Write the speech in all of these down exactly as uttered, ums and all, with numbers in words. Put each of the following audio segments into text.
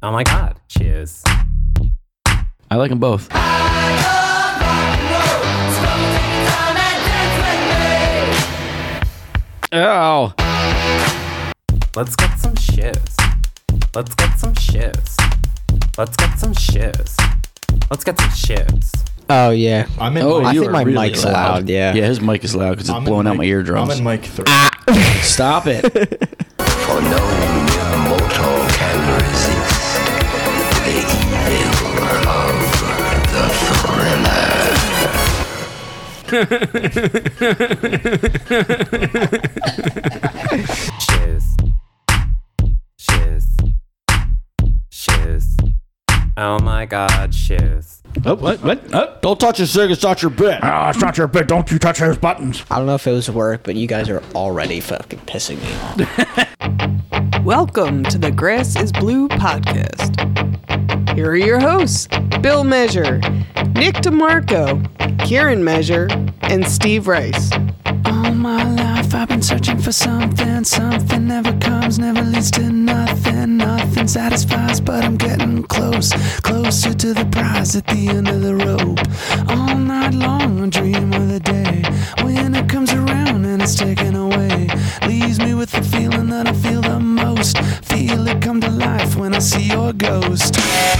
Oh my God. Cheers. I like them both. Oh. Let's get some shiz. Let's get some shiz. Let's get some shiz. Let's get some shiz. Oh, yeah. I'm in Oh, I you think are my really mic's loud. loud, yeah. Yeah, his mic is loud because it's I'm in blowing out mic- my eardrums. I'm in mic three. Stop it. For no mere mortal can resist the evil of the thriller. Shiz. Shiz. Shiz. Oh my God, shiz. Oh, what? What? Oh, don't touch his cig. It's not your bit. Ah, it's not your bit. Don't you touch those buttons. I don't know if it was work, but you guys are already fucking pissing me off. Welcome to the Grass is Blue podcast. Here are your hosts, Bill Measure, Nick DeMarco, Kieran Measure, and Steve Rice. All my life I've been searching for something. Something never comes, never leads to nothing. Nothing satisfies, but I'm getting close. Closer to the prize at the end of the rope. All night long I dream of the day when it comes around and it's taken away. Leaves me with the feeling that I feel the most. Feel it come to life when I see your ghost.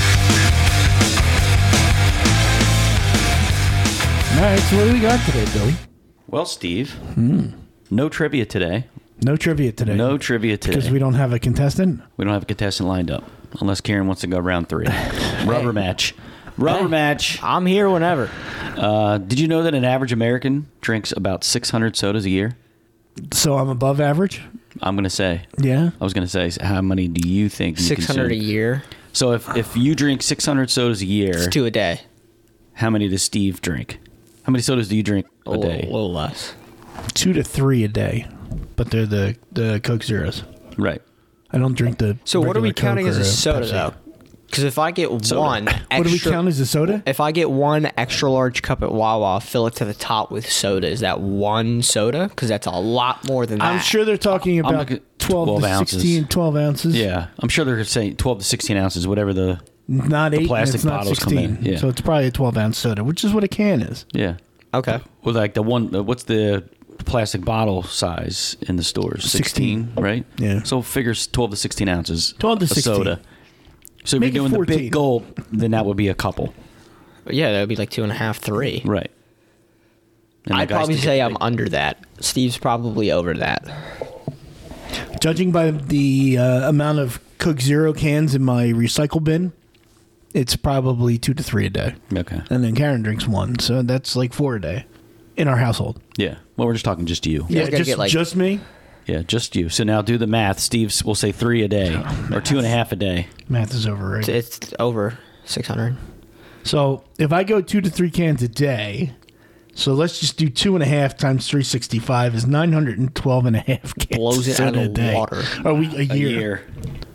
All right, so what do we got today, Billy? Well, Steve, no trivia today. No trivia today. No trivia today. Because we don't have a contestant? We don't have a contestant lined up. Unless Karen wants to go round three. Rubber match. Rubber match. I'm here whenever. Uh, did you know that an average American drinks about six hundred sodas a year? So I'm above average? I'm going to say. Yeah. I was going to say, how many do you think you six hundred a consume? year. So if, if you drink six hundred sodas a year, It's two a day. how many does Steve drink? How many sodas do you drink A a little, day? little less. Two to three a day. But they're the, the Coke Zeros. Right. I don't drink the So what are we regular counting Coke as a or soda, Pepsi. though? Because if I get Soda. one extra... What do we count as a soda? If I get one extra large cup at Wawa, fill it to the top with soda, is that one soda? Because that's a lot more than that. I'm sure they're talking I'm about looking- twelve, twelve to ounces. sixteen, twelve ounces. Yeah. I'm sure they're saying twelve to sixteen ounces, whatever the... Not eight, and plastic it's not bottles come sixteen. in, yeah. So it's probably a twelve ounce soda, which is what a can is. Yeah. Okay. Well, like the one... Uh, what's the plastic bottle size in the stores? sixteen. Right? Yeah. So figures twelve to sixteen ounces twelve to of sixteen. soda. So if Make it you're doing the fourteen. big gulp, then that would be a couple. But yeah, that would be like two and a half, three. Right. And the I'd guys probably to say get I'm big. under that. Steve's probably over that. Judging by the uh, amount of Coke Zero cans in my recycle bin, it's probably two to three a day. Okay. And then Karen drinks one, so that's like four a day in our household. Yeah. Well, we're just talking just you. You guys gotta just, get, like- just me. Yeah, just you. So now do the math. Steve's will say three a day or two and a half a day. Math is overrated. It's, it's over six hundred. So if I go two to three cans a day, so let's just do two and a half times three sixty-five is nine hundred and twelve and a half cans. Blows it of out soda of a day. water. Are we a A year? year.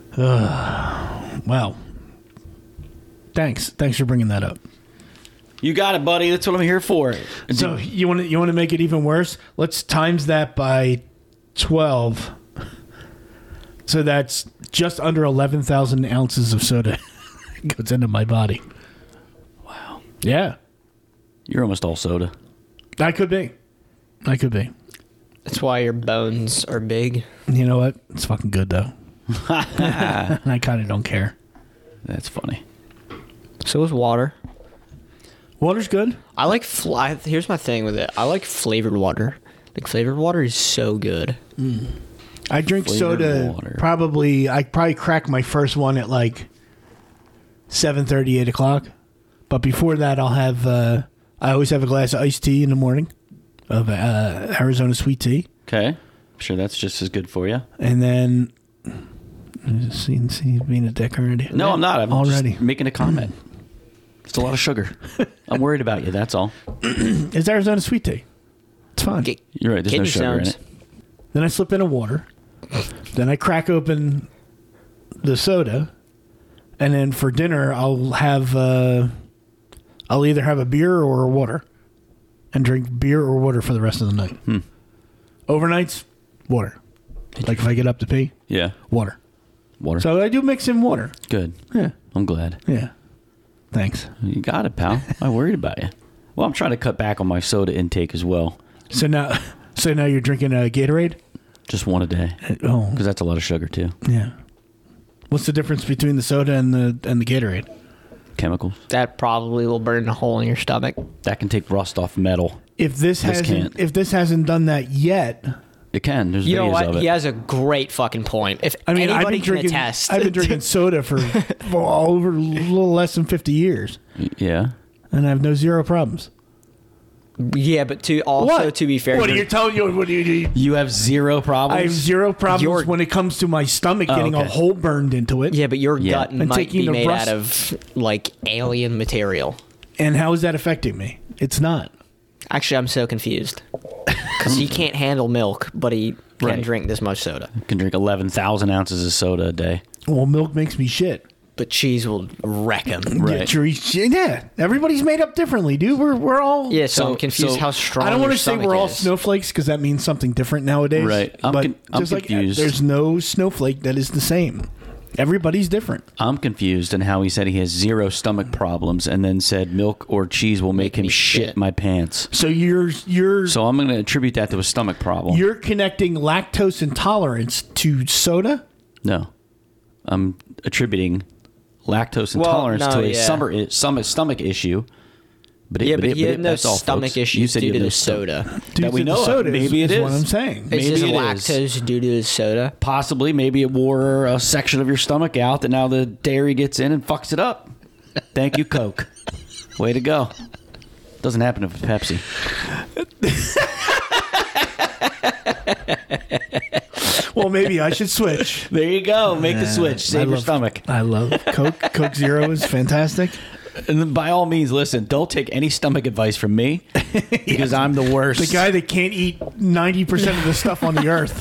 Wow. Thanks. Thanks for bringing that up. You got it, buddy. That's what I'm here for. So you want to you want to make it even worse? Let's times that by twelve. So that's just under eleven thousand ounces of soda goes into my body. Wow. Yeah, You're almost all soda. I could be. I could be. That's why your bones are big. You know what? It's fucking good though. And I kind of don't care. That's funny. So is water. Water's good. I like. Fl- I, here's my thing with it. I like flavored water. Like flavored water is so good. I drink Flavored soda water. probably. I probably crack my first one at like seven thirty, eight o'clock. But before that, I'll have. Uh, I always have a glass of iced tea in the morning, of uh, Arizona sweet tea, Okay. I'm sure that's just as good for you. and then. See, see, being a dick already. No, I'm not. I'm already. just making a comment. It's a lot of sugar. I'm worried about you. That's all. It's Arizona sweet tea. It's fine. Get, You're right. There's no kidney sugar in stones. it. Then I slip in a water. Then I crack open the soda, and then for dinner I'll have. Uh, I'll either have a beer or a water, and drink beer or water for the rest of the night. Hmm. Overnights, water. Like if I get up to pee, Yeah. water. Water. So I do mix in water. Good. Yeah. I'm glad. Yeah. Thanks. You got it, pal. I worried about you. Well, I'm trying to cut back on my soda intake as well. So now, so now you're drinking a Gatorade? Just one a day. Oh, Because that's a lot of sugar, too. yeah. What's the difference between the soda and the and the Gatorade? Chemicals. That probably will burn a hole in your stomach. That can take rust off metal. If this, This hasn't can't. if this hasn't done that yet, It can. There's You know videos what? of it. He has a great fucking point. If I mean, I've anybody been can drinking. attest, I've been drinking soda for, for over a little less than fifty years, Yeah. and I have no zero problems. yeah, but to also to be fair, What are you're- you telling you? What do you? You have zero problems? I have zero problems You're- when it comes to my stomach getting okay. a hole burned into it. yeah, but your Yeah. gut And might taking be the made rust- out of like alien material. And how is that affecting me? It's not. Actually, I'm so confused because he can't handle milk, but he can Right. drink this much soda. You can drink eleven thousand ounces of soda a day. Well, milk makes me shit. But cheese will wreck him. Right. Yeah, true. Yeah, everybody's made up differently, dude. We're we're all. Yeah, so, So- I'm confused so- how strong. I don't want want to say we're all snowflakes because that means something different nowadays. Right. I'm but con- I'm just like confused. there's no snowflake that is the same. Everybody's different. I'm confused in how he said he has zero stomach problems and then said milk or cheese will make, Make him me shit, shit. my pants. So you're you're So I'm going to attribute that to a stomach problem. you're connecting lactose intolerance to soda. No. I'm attributing lactose Well, intolerance no, to a yeah. summer, stomach, stomach issue. But it, Yeah, but, but it, he but had it- no that's all, stomach folks. issues You said due you to had no the stomach- soda. Due That we to the know of. soda is- Maybe it is is. what I'm saying. Maybe Is this it is. lactose due to his soda? Possibly. Maybe it wore a section of your stomach out that now the dairy gets in and fucks it up. Thank you, Coke. Way to go. Doesn't happen with Pepsi. Well, maybe I should switch. There you go. Make the switch. I Save your love- stomach. I love Coke. Coke Zero is fantastic. And then by all means, listen, don't take any stomach advice from me because I'm the worst. The guy that can't eat ninety percent of the stuff on the earth.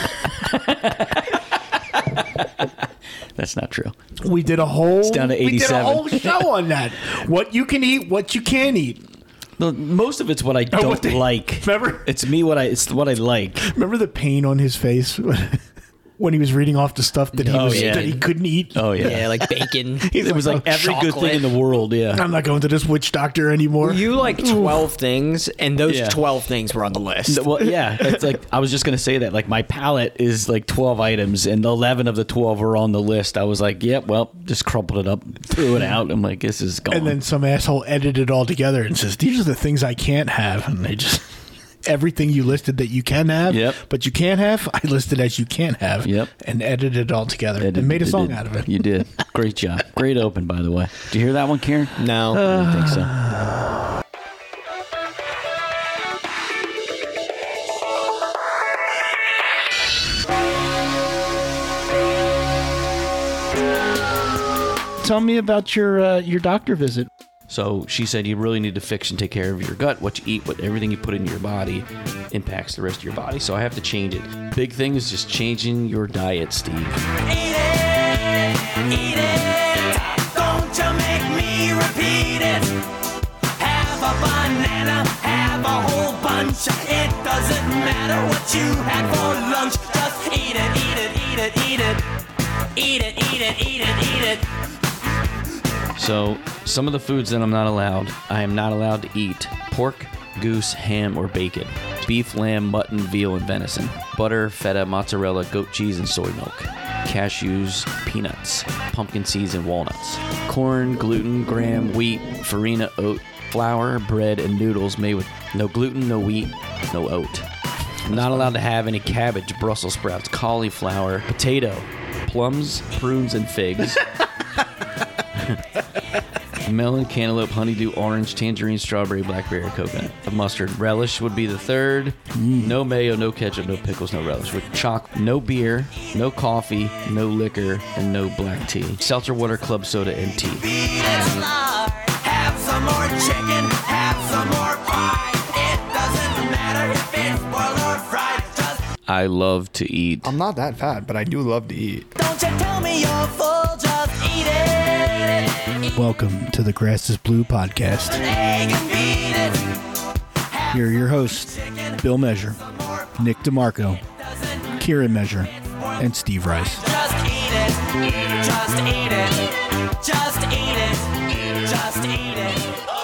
That's not true. We did a whole down to we did a eighty-seven. whole show on that. What you can eat, what you can't eat. The, most of it's what I don't what they- like. remember? It's me what I. It's what I like. Remember the pain on his face when he was reading off the stuff that he Oh, was yeah. that he couldn't eat. Oh yeah. Yeah, like bacon. It was like every good thing in the world. Yeah. I'm not going to this witch doctor anymore. You like twelve things, and those Yeah. twelve things were on the list. Well, yeah, it's like I was just gonna say that. Like my palate is like twelve items, and eleven of the twelve are on the list. I was like, "Yep, well, just crumpled it up, threw it out." I'm like, "This is gone." And then some asshole edited it all together and says, "These are the things I can't have." And they just everything you listed that you can have, Yep. but you can't have, I listed as you can't have. Yep. And edited it all together It- and made a it song did. out of it. You did. Great job. Great open, by the way. Did you hear that one, Karen? No. I didn't think so. Tell me about your uh, your doctor visit. So she said you really need to fix and take care of your gut. What you eat, what everything you put in your body impacts the rest of your body. So I have to change it. Big thing is just changing your diet, Steve. Eat it, eat it. Don't you make me repeat it. Have a banana, have a whole bunch. It doesn't matter what you had for lunch. Just eat it, eat it, eat it, eat it. Eat it, eat it, eat it, eat it. So some of the foods that I'm not allowed, I am not allowed to eat pork, goose, ham, or bacon, beef, lamb, mutton, veal, and venison, butter, feta, mozzarella, goat cheese, and soy milk, cashews, peanuts, pumpkin seeds, and walnuts, corn, gluten, graham, wheat, farina, oat, flour, bread, and noodles made with no gluten, no wheat, no oat. I'm not allowed to have any cabbage, Brussels sprouts, cauliflower, potato, plums, prunes, and figs. Melon, cantaloupe, honeydew, orange, tangerine, strawberry, blackberry, coconut. A mustard. Relish would be the third. No mayo, no ketchup, no pickles, no relish. With chalk, no beer, no coffee, no liquor, and no black tea. Seltzer water, club soda, and tea. Beat it, Lord. Have some more chicken, have some more pie. It doesn't matter if it's boiled or fried. Just I love to eat. I'm not that fat, but I do love to eat. don't you tell me you're full, just eat it. Welcome to the Grass is Blue podcast. Egg and beat it. Here are your hosts, Bill Measure, Nick DeMarco, Kieran Measure, and Steve Rice. Just eat eat it. Just eat it. Just eat it. Just eat it.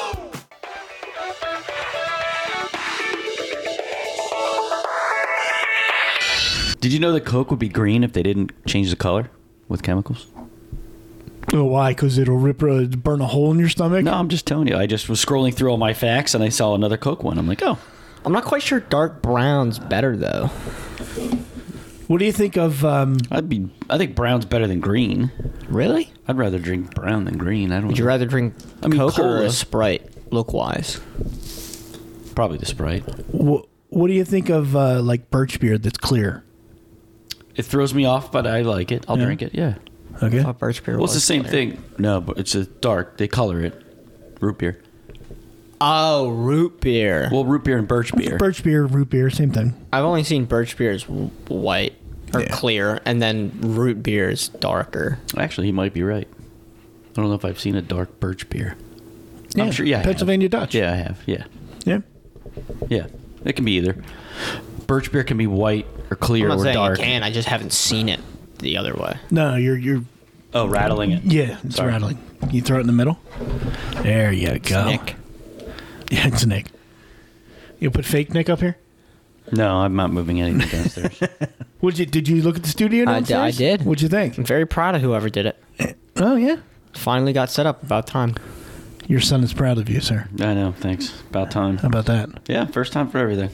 Did you know that Coke would be green if they didn't change the color with chemicals? Oh, why? Because it'll rip, uh, burn a hole in your stomach? No, I'm just telling you. I just was scrolling through all my facts and I saw another Coke one. I'm like, oh. I'm not quite sure dark brown's better though. What do you think of... Um, I'd be. I think brown's better than green. Really? I'd rather drink brown than green. I don't. Would you know. rather drink I mean, Coke or cola. a Sprite, look-wise? Probably the Sprite. wh- what do you think of uh, like birch beer that's clear? It throws me off, but I like it. I'll Yeah. drink it. Yeah. Okay. I thought birch beer Well, it's the was same clear. thing. No, but it's a dark. They color it. Root beer. Oh, root beer. Well, root beer and birch beer. Birch beer, root beer, same thing. I've only seen birch beer as w- white or Yeah. clear, and then root beer is darker. Actually, he might be right. I don't know if I've seen a dark birch beer. Yeah, I'm sure. Yeah, I have. Pennsylvania Dutch. Yeah, I have. Yeah, Yeah. yeah. It can be either. Birch beer can be white or clear I'm not or saying dark. you can. I just haven't seen it the other way. No, you're you're Oh, rattling it. yeah, it's Sorry. rattling. You throw it in the middle. There you go. Nick. Yeah, it's Nick. You put fake Nick up here? No, I'm not moving anything downstairs. Would you did you look at the studio I d- downstairs? I did. What'd you think? I'm very proud of whoever did it. Oh yeah. Finally got set up. About time. Your son is proud of you, sir. I know. Thanks. About time. How about that? Yeah, first time for everything.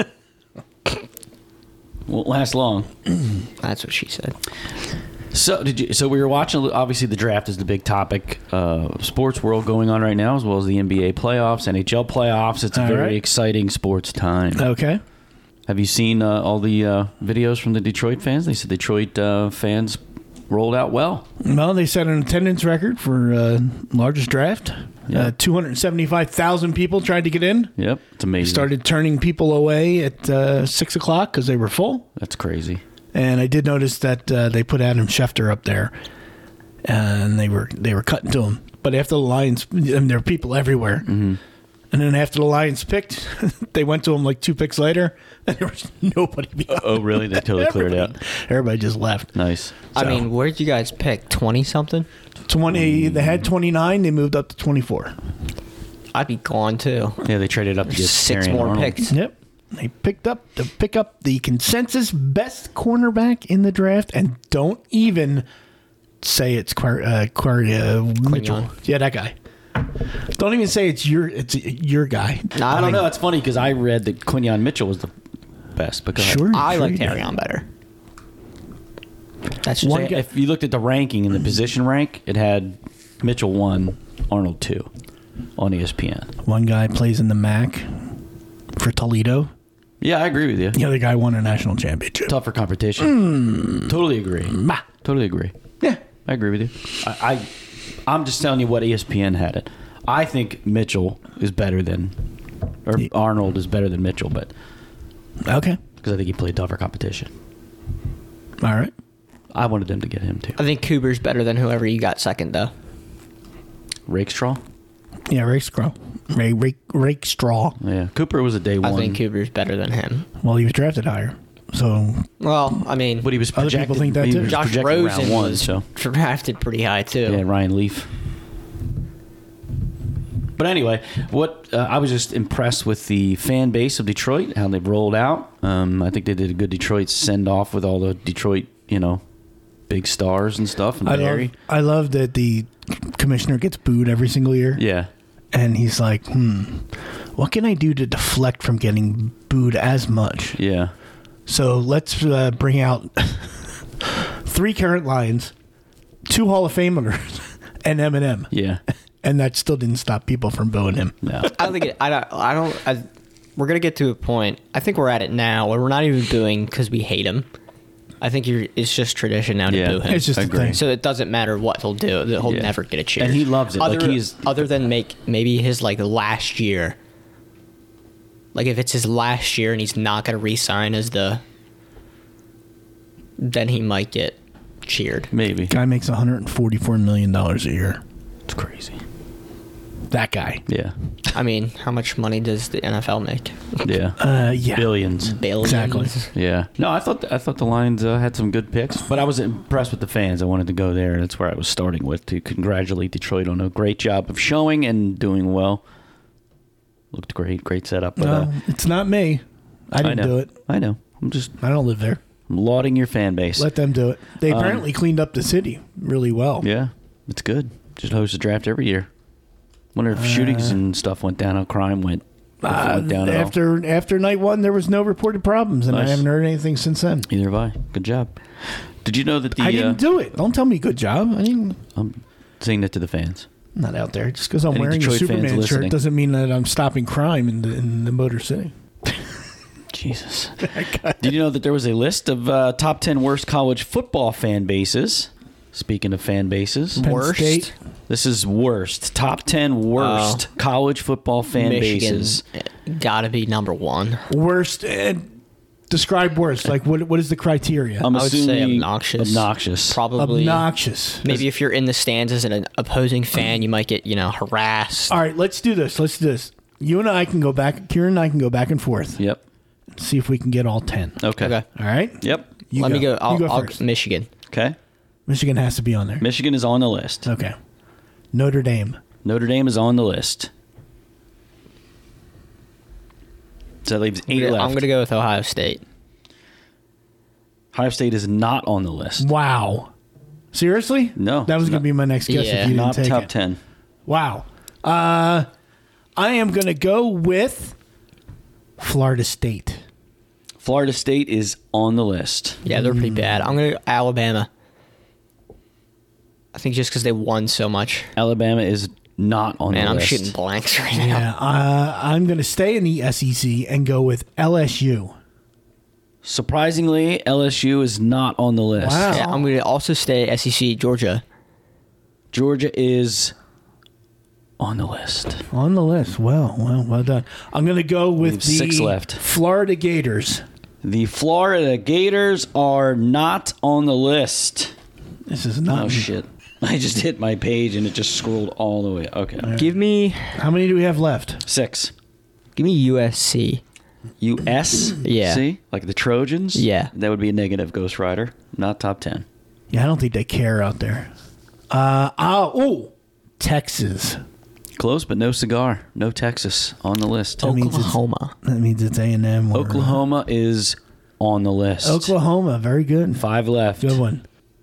Won't last long. That's what she said. So did you? So we were watching. Obviously, the draft is the big topic. Uh, sports world going on right now, as well as the N B A playoffs, N H L playoffs. It's a All very right. exciting sports time. Okay. Have you seen uh, all the uh, videos from the Detroit fans? They said Detroit uh, fans rolled out well. Well, they set an attendance record for uh, largest draft. Yeah. Uh, two hundred seventy-five thousand people tried to get in. Yep, it's amazing. Started turning people away at uh, six o'clock because they were full. That's crazy. And I did notice that uh, they put Adam Schefter up there, and they were they were cutting to him. But after the Lions, I mean, there were people everywhere. Mm-hmm. And then after the Lions picked, they went to him like two picks later, and there was nobody behind. Oh, really? They totally cleared it out. Everybody just left. Nice. I So- mean, where did you guys pick? twenty something? Twenty. They had twenty-nine. They moved up to twenty-four. I'd be gone too. Yeah, they traded up to get Six Terrion more Arnold. picks. Yep. They picked up to pick up the consensus best cornerback in the draft, and don't even say it's Quar- uh, Quar- uh, Mitchell. Yeah, that guy. Don't even say it's your it's your guy. I don't know. It's funny because I read that Quinyon Mitchell was the best. But go ahead. Sure, I sure like you did. Terrion better. That's just One it. guy- if you looked at the ranking in the position rank, it had Mitchell one, Arnold two on E S P N. One guy plays in the M A C for Toledo. Yeah, I agree with you. The other guy won a national championship. Tougher competition. Totally agree. Bah. Totally agree. Yeah. I agree with you. I, I, I'm just telling you what E S P N had it. I think Mitchell is better than, or Yeah. Arnold is better than Mitchell, but Okay. because I think he played tougher competition. All right. I wanted them to get him too. I think Cooper's better than whoever you got second, though. Rakestraw? Yeah, Rake Straw. Ray Rake Rake Straw. Yeah. Cooper was a day one. I think Cooper's better than him. Well, he was drafted higher. So Well, I mean, But he was Other people projected. think that he too. was Josh projected Rosen round one, was so drafted pretty high, too. yeah, Ryan Leaf. But anyway, what uh, I was just impressed with the fan base of Detroit, how they've rolled out. Um, I think they did a good Detroit send off with all the Detroit, you know, big stars and stuff. And I Barry. love, I love that the commissioner gets booed every single year. Yeah. And he's like, hmm, what can I do to deflect from getting booed as much? Yeah. So let's uh, bring out three current Lions, two Hall of Famers, and Eminem. Yeah. And that still didn't stop people from booing him. No. I don't think it, I don't. I don't. I, we're gonna get to a point. I think we're at it now where we're not even booing because we hate him. I think you're, it's just tradition now to Yeah. boo him. It's just I a agree. thing. So it doesn't matter what he'll do. He'll Yeah. never get a cheer. And he loves it. Other, Like, he's- other than make maybe his like last year. Like if it's his last year and he's not gonna re-sign as the, then he might get cheered. Maybe. Guy makes one hundred forty-four million dollars a year. It's crazy. That guy. Yeah. I mean, how much money does the N F L make? Yeah. Uh, yeah. Billions. Billions. Exactly. Yeah. No, I thought I thought the Lions uh, had some good picks, but I was impressed with the fans. I wanted to go there. That's where I was starting with to congratulate Detroit on a great job of showing and doing well. Looked great. Great setup. But, No, uh, it's not me. I didn't know. do it. I know. I'm just I don't live there. I'm lauding your fan base. Let them do it. They Um, apparently cleaned up the city really well. Yeah, it's good. Just host a draft every year. Wonder if shootings and stuff went down, how crime went, if it Uh, went down at all. after after night one, there was no reported problems, and Nice. I haven't heard anything since then. Either have I. Good job. Did you know that the... I didn't uh, do it. Don't tell me good job. I didn't. I'm saying that to the fans. I'm not out there. Just because I'm Any wearing Detroit a fans Superman listening? shirt doesn't mean that I'm stopping crime in the in the Motor City. Jesus. Did you know that there was a list of uh, top ten worst college football fan bases? Speaking of fan bases. Penn Worst? State. This is worst. Top ten worst college football fan Michigan bases. gotta be number one. Worst. Uh, describe worst. Like what? What is the criteria? I'm I would say assuming obnoxious. Obnoxious. Probably. Obnoxious. Maybe if you're in the stands as an opposing fan, you might get, you know, harassed. All right, let's do this. Let's do this. You and I can go back. Kieran and I can go back and forth. Yep. See if we can get all ten. Okay. Okay. All right. Yep. You Let me go. I'll, you go I'll first. Michigan. Okay. Michigan has to be on there. Michigan is on the list. Okay. Notre Dame. Notre Dame is on the list. So that leaves eight I'm left. going to go with Ohio State. Ohio State is not on the list. Wow. Seriously? No, That was it's going to not- be my next guess Yeah. if you didn't Not take top it. ten. Wow. Uh, I am going to go with Florida State. Florida State is on the list. Yeah, they're pretty bad. I'm going to go Alabama. I think just because they won so much. Alabama is not on Man, the I'm list. shooting blanks right now. Yeah, uh, I'm going to stay in the S E C and go with L S U. Surprisingly, L S U is not on the list. Wow. Yeah, I'm going to also stay S E C Georgia. Georgia is on the list. On the list. Well, well, well done. I'm going to go with have the six left. Florida Gators. The Florida Gators are not on the list. This is not. Oh, shit. I just hit my page and it just scrolled all the way. Okay. Give me, How many do we have left? Six. give me U S C. U S? Yeah. See? Like the Trojans? Yeah. That would be a negative, Ghost Rider. Not top ten. Yeah, I don't think they care out there. Uh, oh, oh, Texas. Close, but no cigar. No Texas on the list. That means it's- Oklahoma. That means it's A and M. or- Oklahoma is on the list. Oklahoma, very good. Five left. Good one.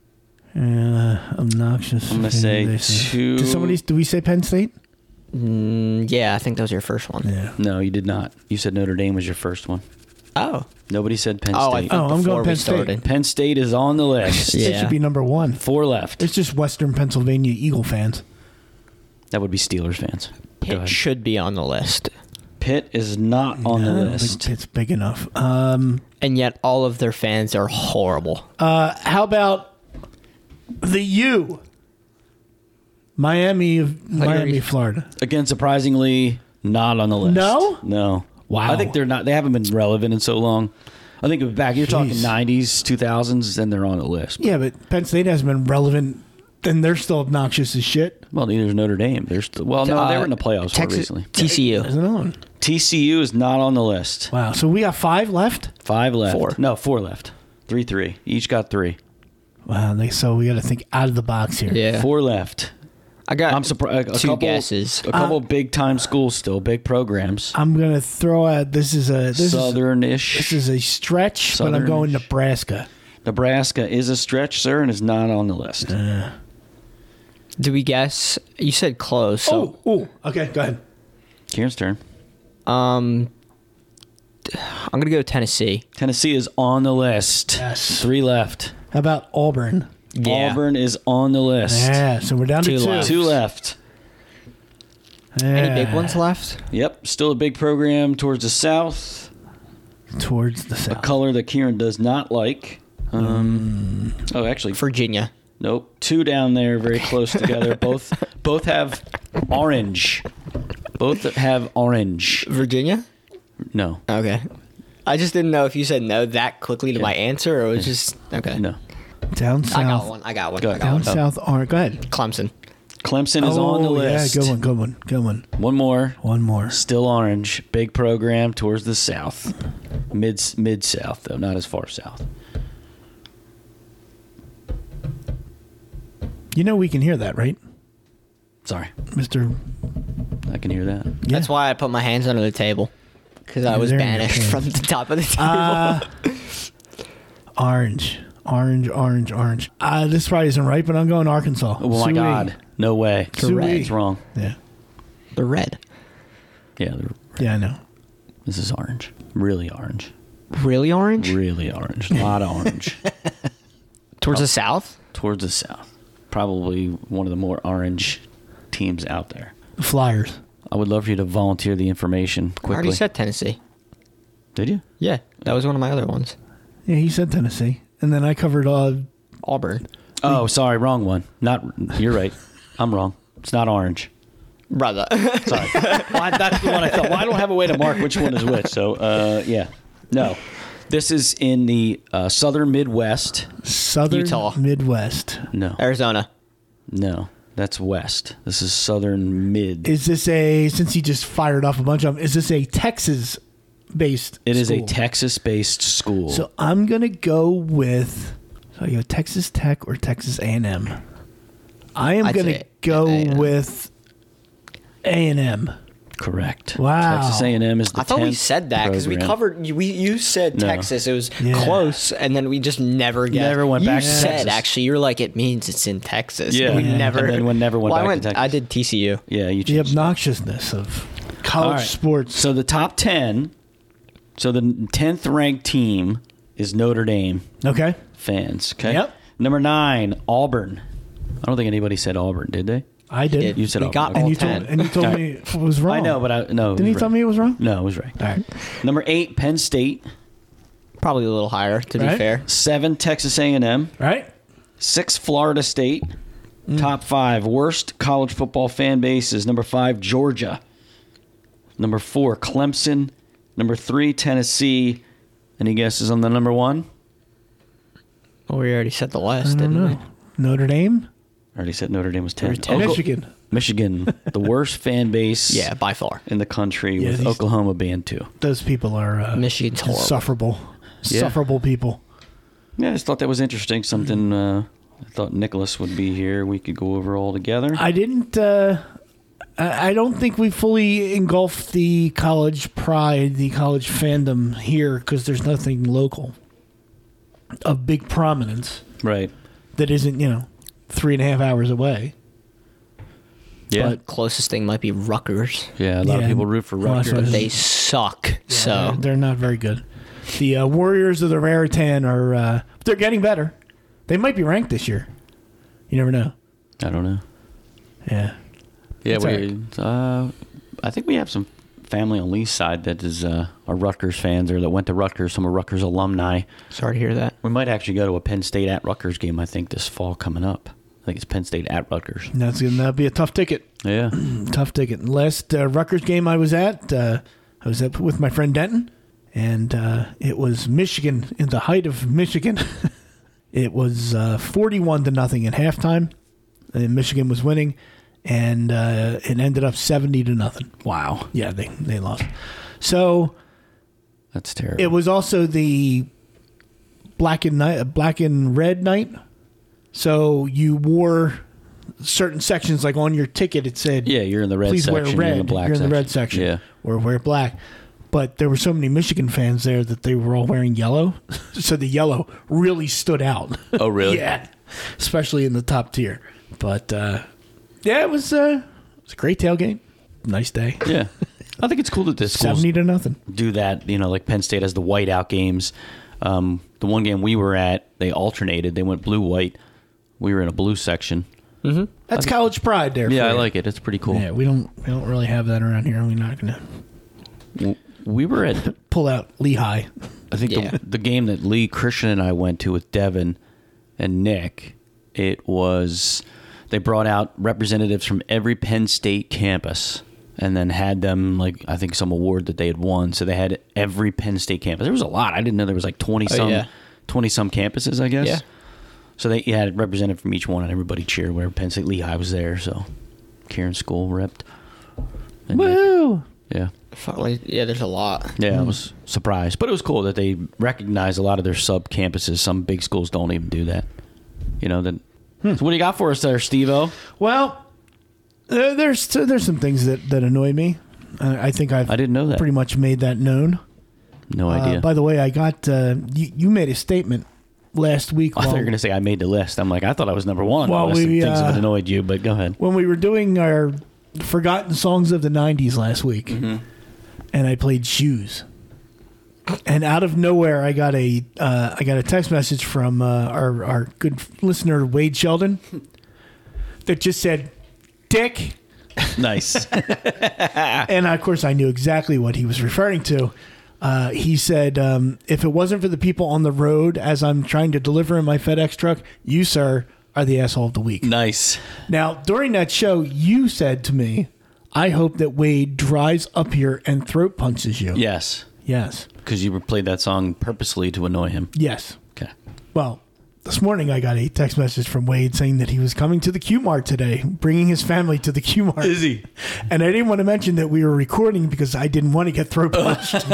Uh, obnoxious. I'm gonna say They two- Did somebody? Do we say Penn State? Mm, yeah, I think that was your first one. Yeah. No, you did not. You said Notre Dame was your first one. Oh. Nobody said Penn Oh, I State. thought Oh, I'm before going we Penn State. started. Penn State is on the list. Yeah. It should be number one. Four left. It's just Western Pennsylvania Eagle fans. That would be Steelers fans. Go Pitt ahead. should be on the list. Pitt is not on I the don't list. think Pitt's big enough. Um, And yet all of their fans are horrible. uh, how about the U? Miami, of Miami, Florida. Again, surprisingly, not on the list. No? No. Wow. I think they're not. They haven't been relevant in so long. I think back, you're talking Jeez. nineties, two thousands, then they're on the list. Yeah, but Penn State hasn't been relevant, and they're still obnoxious as shit. Well, neither is Notre Dame. They're still, well, no, they Uh, were in the playoffs more Texas, recently. T C U. There's another one. T C U is not on the list. Wow. So we got five left. Five left. Four. No, four left. Three, three. Each got three. Wow. They, so we got to think out of the box here. Yeah. Four left. I got I'm surprised. A two couple, guesses. A couple big time schools still, big programs. I'm gonna throw out. This is a this is Southern-ish. this is a stretch, but I'm going Southern-ish. Nebraska. Nebraska is a stretch, sir, and is not on the list. Do we guess? You said close. So, Oh, oh. Okay, go ahead. Kieran's turn. um, I'm gonna go Tennessee. Tennessee is on the list. Yes. Three left. How about Auburn? Yeah. Auburn is on the list. Yeah. So we're down to Two two. left. Two left. Any Yeah. big ones left? Yep, still a big program towards the south. Towards the A south. color that Kieran does not like. Um, Oh, actually, Virginia. nope. Two down there, very close together. Both both have orange. Both have orange. Virginia? No, Okay. I just didn't know if you said no that quickly to Yeah. my answer or it was just okay. no. Down south. I got one. I got one. Go I ahead. got Down one. south. Orange. Go ahead. Clemson. Clemson is on the list. Yeah, good one, good one, good one. One more. One more. Still orange. Big program towards the south. Mid mid south though, not as far south. You know we can hear that, right? Sorry, Mister I can hear that. Yeah. That's why I put my hands under the table. Because I Yeah, was there you banished go. from the top of the table. Uh, orange. Orange, orange, orange. Uh, this probably isn't right, but I'm going Arkansas. Oh my Sui. God, no way. Sui. It's wrong. Yeah. The red. Yeah, they're- Yeah, I know. this is orange. Really orange. Really orange? Really orange. A lot of orange. Towards the south? Towards the south. Probably one of the more orange teams out there. The Flyers. I would love for you to volunteer the information I already quickly. said Tennessee. Did you? Yeah, that was one of my other ones. Yeah, he said Tennessee. And then I covered uh, Auburn. Oh, sorry, wrong one. Not. You're right. I'm wrong. It's not orange. Brother. Sorry. Well, I- that's the one I thought. Well, I don't have a way to mark which one is which. So, uh, yeah. No. This is in the uh, southern Midwest. Southern Utah. Midwest. No. Arizona. No. That's west. This is southern mid. Is this a, since he just fired off a bunch of them, is this a Texas-based It is a school? Texas-based school. So I'm going to go with, so I go Texas Tech or Texas A and M. I am I'd going to say go A and M. with A and M. Correct. Wow. Texas A and M is the I thought we tenth said that because we program. covered. We you said No. Texas. It was Yeah. close, and then we just never get. Never went you back to said Texas. actually, you're like it means it's in Texas. Yeah. we Yeah. never. And then we never went well, I back to went, Texas. I did T C U. Yeah, you The changed. obnoxiousness of college All right. sports. So the top ten. So the tenth ranked team is Notre Dame Okay. fans. Okay. Yep. Number nine, Auburn. I don't think anybody said Auburn, did they? I did. Did. You said we Auburn. got Okay. and all you ten. told and you told All me it was wrong. I know, but I no. it Didn't was you tell right. me it was wrong? No, it was right. All right. Number eight, Penn State. Probably a little higher, to be Right. fair. Seven, Texas A and M. Right? Six, Florida State. Mm. Top five worst college football fan bases. Number five, Georgia. Number four, Clemson. Number three, Tennessee. Any guesses on the number one? Well, we already said the I West, don't didn't know. Notre Dame? I already said Notre Dame was ten. Or ten. Oka- Michigan. Michigan, the worst fan base we? Yeah, by far. in the country, Yeah, with these- Oklahoma being two. Those people are uh, Michigan's horrible. insufferable. Yeah. Insufferable people. Yeah, I just thought that was interesting. Something uh, I thought Nicholas would be here. We could go over all together. I didn't. Uh, I I don't think we fully engulfed the college pride, the college fandom here, because there's nothing local of big prominence Right. that isn't, you know, three and a half hours away. Yeah. But- Closest thing might be Rutgers. yeah, a lot Yeah, of people root for well, that's Rutgers. what I- They suck. so they're, they're not very good. The uh, Warriors of the Raritan are. Uh, they're getting better. They might be ranked this year. You never know. I don't know. Yeah. Yeah, It's we. Uh, I think we have some family on Lee's side that is uh, are Rutgers fans or that went to Rutgers. Some are Rutgers alumni. sorry to hear that. We might actually go to a Penn State at Rutgers game. I think this fall coming up. I think it's Penn State at Rutgers. That's gonna that'd be a tough ticket. Yeah. Tough ticket. Last uh, Rutgers game I was at, uh, I was up with my friend Denton, and uh, it was Michigan in the height of Michigan. It was uh, forty-one to nothing at halftime, and Michigan was winning, and uh, it ended up seventy to nothing. Wow. Yeah, they they lost. So That's terrible. it was also the black and night, black and red night. So you wore certain sections, like on your ticket, it said, Yeah, you're in the red please section. wear red. You're in the black You're in the section. red section. Yeah. Or wear black. But there were so many Michigan fans there that they were all wearing yellow. So the yellow really stood out. Oh, really? Yeah. Especially in the top tier. But, uh, yeah, it was, uh, it was a great tailgate. Nice day. Yeah. I think it's cool that the schools seventy to nothing. do that. You know, like Penn State has the whiteout games. Um, the one game we were at, they alternated. They went blue-white. We were in a blue section. That's college pride there. Yeah, for I you. like it. It's pretty cool. Yeah, we don't we don't really have that around here. We're not going to We were at, pull out Lehigh. I think, Yeah. the, the game that Lee, Christian, and I went to with Devin and Nick, it was, they brought out representatives from every Penn State campus and then had them, like, I think some award that they had won. So they had every Penn State campus. There was a lot. I didn't know there was like twenty some, yeah. twenty some campuses, I guess. Yeah. So they you had it represented from each one, and everybody cheered. Where Penn State Lehigh was there, so Kieran's school repped. And Woo! yeah, Fuck, like, yeah, there's a lot. yeah, I was surprised, but it was cool that they recognize a lot of their sub campuses. Some big schools don't even do that. You know that. So what do you got for us there, Steve-O? Well, uh, there's there's some things that, that annoy me. Uh, I think I've I didn't know that. pretty much made that known. No idea. Uh, by the way, I got uh, you, you made a statement last week. I thought while- you were going to say I made the list. I'm like, I thought I was number one. Well, on the list we, of things uh, that annoyed you, but go ahead. when we were doing our forgotten songs of the nineties last week, Mm-hmm. and I played Shoes. And out of nowhere, I got a uh, I got a text message from uh, our our good listener Wade Sheldon that just said, "Dick," Nice. and of course I knew exactly what he was referring to. Uh, he said, um, "If it wasn't for the people on the road as I'm trying to deliver in my FedEx truck, you, sir, are the asshole of the week." Nice. Now, during that show, you said to me, "I hope that Wade drives up here and throat punches you." Yes. Yes. Because you played that song purposely to annoy him. Yes. Okay. Well, this morning I got a text message from Wade saying that he was coming to the Q Mart today, bringing his family to the Q Mart. Is he? And I didn't want to mention that we were recording because I didn't want to get throat punched.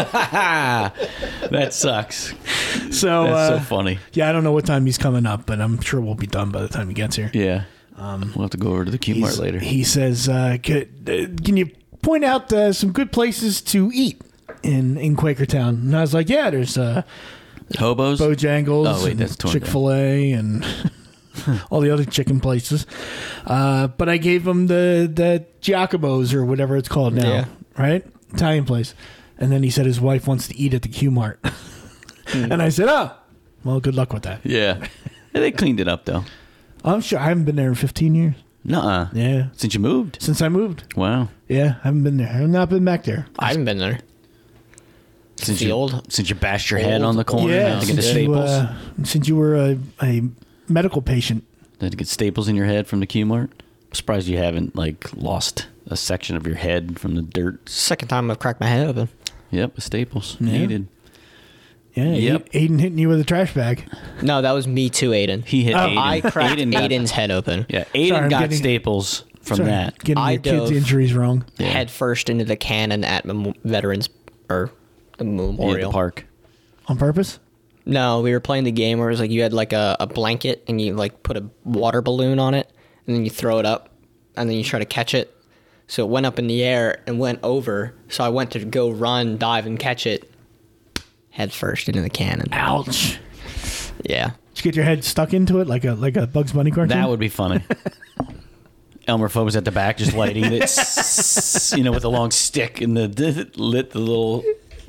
That sucks. so, That's uh, so funny. yeah, I don't know what time he's coming up, but I'm sure we'll be done by the time he gets here. Yeah. Um, we'll have to go over to the Q Mart He's- later. He says, uh, "Could- uh, can you point out uh, some good places to eat in, in Quakertown?" And I was like, yeah, there's uh, Hobos? Bojangles, Oh, wait, that's torn down. Chick-fil-A, and all the other chicken places. Uh, but I gave him the, the Giacomo's or whatever it's called now, Yeah. right? Italian place. And then he said his wife wants to eat at the Q Mart. And I said, oh, well, good luck with that. Yeah. Yeah, they cleaned it up, though. I'm sure I haven't been there in fifteen years. Nuh-uh. Yeah. Since you moved? Since I moved. Wow. Yeah, I haven't been there. I've not been back there. I haven't been there. Since the you, old- Since you bashed your head old- on the corner Yeah, to get the since you, staples. uh, since you were a, a medical patient. Had to get staples in your head from the Q Mart. I'm surprised you haven't, like, lost a section of your head from the dirt. Second time I've cracked my head open. Yep, with staples. Yeah. Needed. Yeah, Yep. Aiden hitting you with a trash bag. No, that was me too, Aiden. He hit Oh. Aiden. I cracked Aiden got- Aiden's head open. Yeah, Aiden Sorry, I'm got getting- staples from Sorry, that. Getting I your kids' dove- injuries wrong. Yeah. Head first into the cannon at Mem- Veterans or the Yeah, Memorial. the park. On purpose? No, we were playing the game where it was like you had like a, a blanket and you like put a water balloon on it and then you throw it up and then you try to catch it. So it went up in the air and went over. So I went to go run, dive, and catch it. Head first into the cannon. Ouch. Yeah. Did you get your head stuck into it like a like a Bugs Bunny cartoon? That would be funny. Elmer Fudd was at the back just lighting it, you know, with a long stick and the lit the little.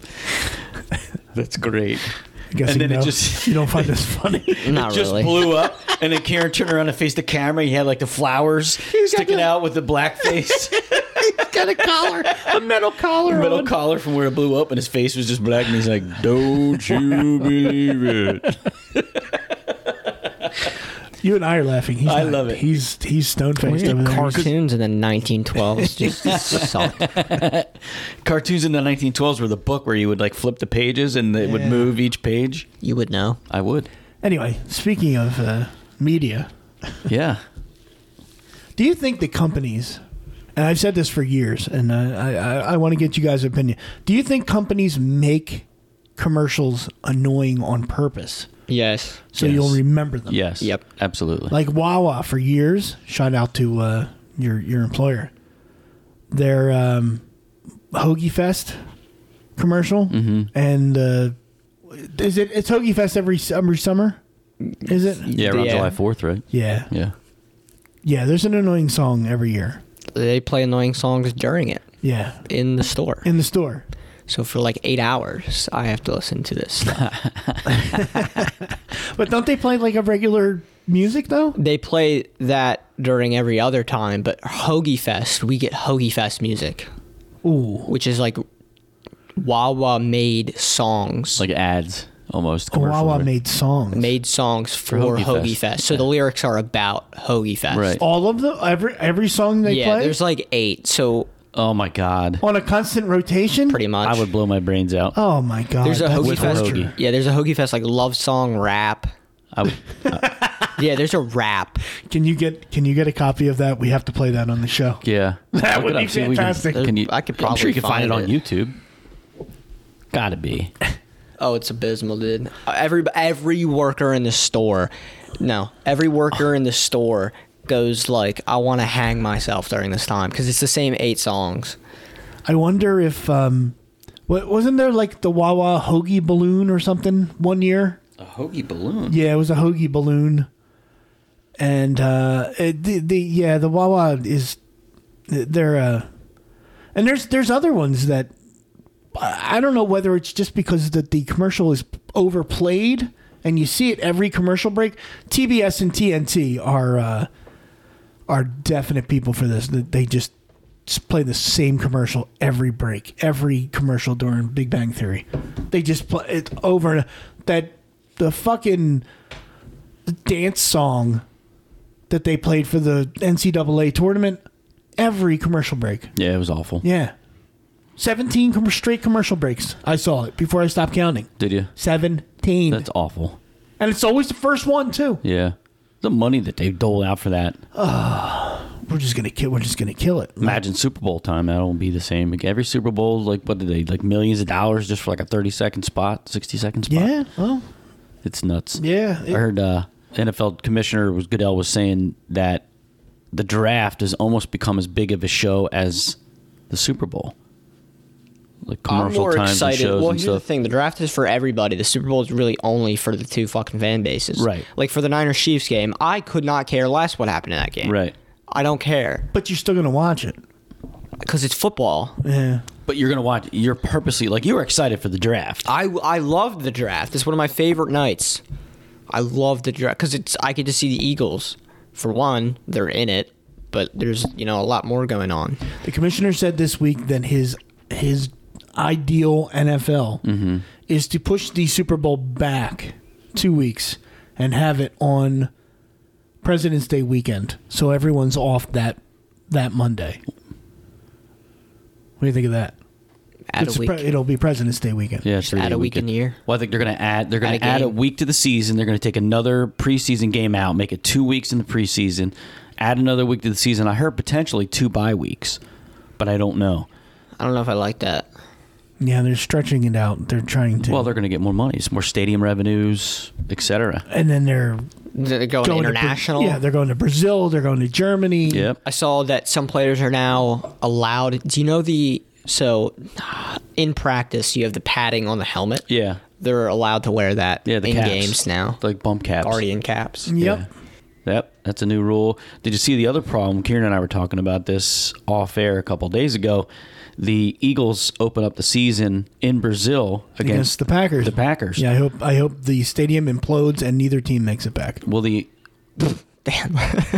That's great. I guess and you then it know, just- you don't find this funny. Not it just really. blew up, and then Karen turned around and faced the camera. He had like the flowers sticking out with the black face, Got a collar, a metal collar. metal on. collar from where it blew up, and his face was just black. And he's like, "Don't you believe it?" You and I are laughing. He's I not. love it. He's he's stone We faced had over there. cartoons in the nineteen twelves just sucked. Cartoons in the nineteen twelves were the book where you would like flip the pages and it would Yeah. move each page. You would know. I would. Anyway, speaking of uh, media, Yeah. do you think the companies, and I've said this for years, and uh, I, I, I want to get you guys' opinion. Do you think companies make commercials annoying on purpose Yes. so Yes. you'll remember them? Yes. Yep. Absolutely. Like Wawa for years. Shout out to uh, your your employer. Their um, Hoagie Fest commercial, Mm-hmm. and uh, is it? It's Hoagie Fest every every summer. Is it? yeah, around Yeah. July fourth, right? Yeah, Yeah. yeah. There's an annoying song every year. They play annoying songs during it Yeah, in the store. in the store. So for like eight hours, I have to listen to this stuff. But don't they play like a regular music though? They play that during every other time, but Hoagie Fest, we get Hoagie Fest music, Ooh, which is like Wawa made songs. Like ads almost. oh, commercials, Wawa right? made songs. made songs for, Hoagie Hoagie, Fest. Fest. So the lyrics are about Hoagie Fest. Right. all of them. Every every song they Yeah, play there's like eight, so Oh my God. on a constant rotation. pretty much. I would blow my brains out. Oh my god. There's a that's Hoagie with Fest. Hoagie. Yeah, there's a Hoagie Fest like love song rap. I would, Yeah, there's a rap. Can you get Can you get a copy of that? We have to play that on the show. Yeah, That Look would it be up, see if we can- fantastic. Can you, I could I'm sure you probably can find, it on find it. YouTube. Gotta be. Oh, it's abysmal, dude. Uh, Every every worker in the store, no, every worker in the store goes like, I want to hang myself during this time because it's the same eight songs. I wonder if um, wa- wasn't there like the Wawa hoagie balloon or something one year? A hoagie balloon. Yeah, it was a hoagie balloon, and uh, it, the the yeah the Wawa is they're uh, and there's there's other ones that I don't know whether it's just because that the commercial is overplayed and you see it every commercial break. T B S and T N T are uh, are definite people for this. They just play the same commercial every break, every commercial during Big Bang Theory. They just play it over. That the fucking dance song that they played for the N C double A tournament, every commercial break. Yeah, it was awful. Yeah. seventeen com- straight commercial breaks. I saw it before I stopped counting. Did you? seventeen. That's awful. And it's always the first one, too. Yeah. The money that they dole out for that. We're just going to kill We're just gonna kill it. Imagine Super Bowl time. That'll be the same. Like every Super Bowl, like, what did they, like millions of dollars just for like a thirty second spot, sixty second spot? Yeah, well, It's nuts. yeah. I it- heard uh, N F L Commissioner was Goodell was saying that the draft has almost become as big of a show as the Super Bowl. Like I'm commercial more times and excited. shows Well, and here's the stuff. thing: the draft is for everybody. The Super Bowl is really only for the two fucking fan bases. Right. Like for the Niners Chiefs game, I could not care less what happened in that game. Right. I don't care But you're still going to watch it. because it's football. Yeah. But you're gonna watch. You're purposely like you were excited for the draft. I I loved the draft. It's one of my favorite nights. I love the draft because it's I get to see the Eagles. For one, they're in it, but there's you know a lot more going on. The commissioner said this week that his his ideal N F L Mm-hmm. is to push the Super Bowl back two weeks and have it on President's Day weekend, so everyone's off that that Monday. What do you think of that? Add It's a week. pre- it'll be President's Day weekend. Yeah, it's Just add three-day a week in weekend. the year. Well, I think they're gonna add. They're gonna Add a add a game. week to the season. They're gonna take another preseason game out, make it two weeks in the preseason, add another week to the season. I heard potentially two bye weeks, but I don't know. I don't know if I like that. Yeah, they're stretching it out. They're trying to. Well, they're gonna get more money, it's more stadium revenues, et cetera. and then they're They're going, going international. To, Bra- yeah, they're going to Brazil. They're going to Germany. Yep. I saw that some players are now allowed. Do you know the so in practice you have the padding on the helmet? Yeah. They're allowed to wear that Yeah. The in caps. games now. like bump caps. Guardian caps. Yep. Yep, that's a new rule. Did you see the other problem? Kieran and I were talking about this off air a couple of days ago. The Eagles open up the season in Brazil against, Against the Packers. The Packers. Yeah, I hope I hope the stadium implodes and neither team makes it back. Well, the Damn.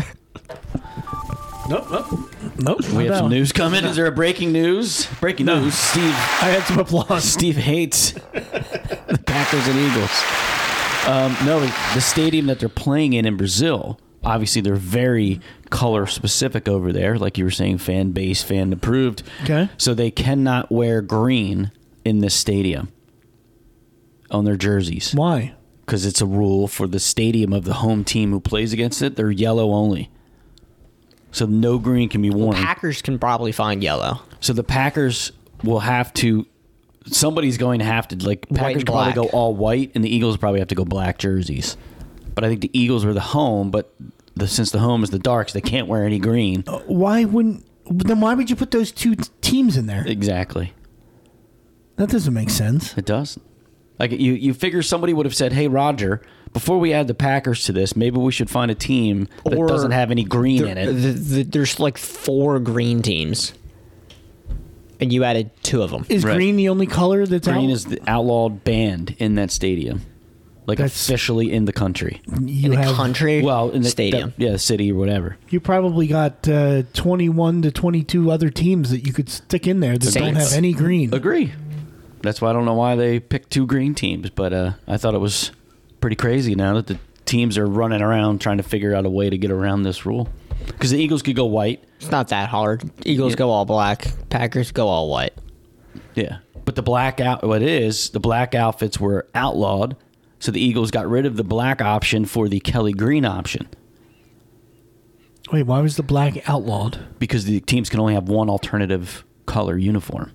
Nope, nope, nope. we have some news coming. Is there a breaking news? Breaking No. news. Steve I had some applause. Steve hates the Packers and Eagles. Um, no, the stadium that they're playing in in Brazil, obviously they're very color specific over there, like you were saying, fan base, fan approved. Okay. So they cannot wear green in this stadium on their jerseys Why? because it's a rule for the stadium of the home team who plays against it. They're yellow only. So no green can be worn. Packers can probably find yellow. So the Packers will have to. Somebody's going to have to like White Packers and probably black. go all white, and the Eagles probably have to go black jerseys. But I think the Eagles were the home, but the, since the home is the darks, they can't wear any green. Why wouldn't? Then why would you put those two t- teams in there? Exactly, That doesn't make sense. it does. Like you, you figure somebody would have said, "Hey, Roger, before we add the Packers to this, maybe we should find a team that Or doesn't have any green There- in it." the- the- there's like four green teams, and you added two of them. Is Right. green the only color that's Green out? is the outlawed band in that stadium, like That's- officially in the country. you in the have country, Well, in the stadium. the- yeah, the city or whatever. you probably got uh, twenty-one to twenty-two other teams that you could stick in there that don't Saints. have any green. Agree. That's why I don't know why they picked two green teams, but uh, I thought it was pretty crazy now that the teams are running around trying to figure out a way to get around this rule. Because the Eagles could go white, It's not that hard. Eagles Yeah. go all black. Packers go all white. yeah. But the black out, what it is, the black outfits were outlawed, So the Eagles got rid of the black option for the Kelly green option Wait, why was the black outlawed? because the teams can only have one alternative color uniform.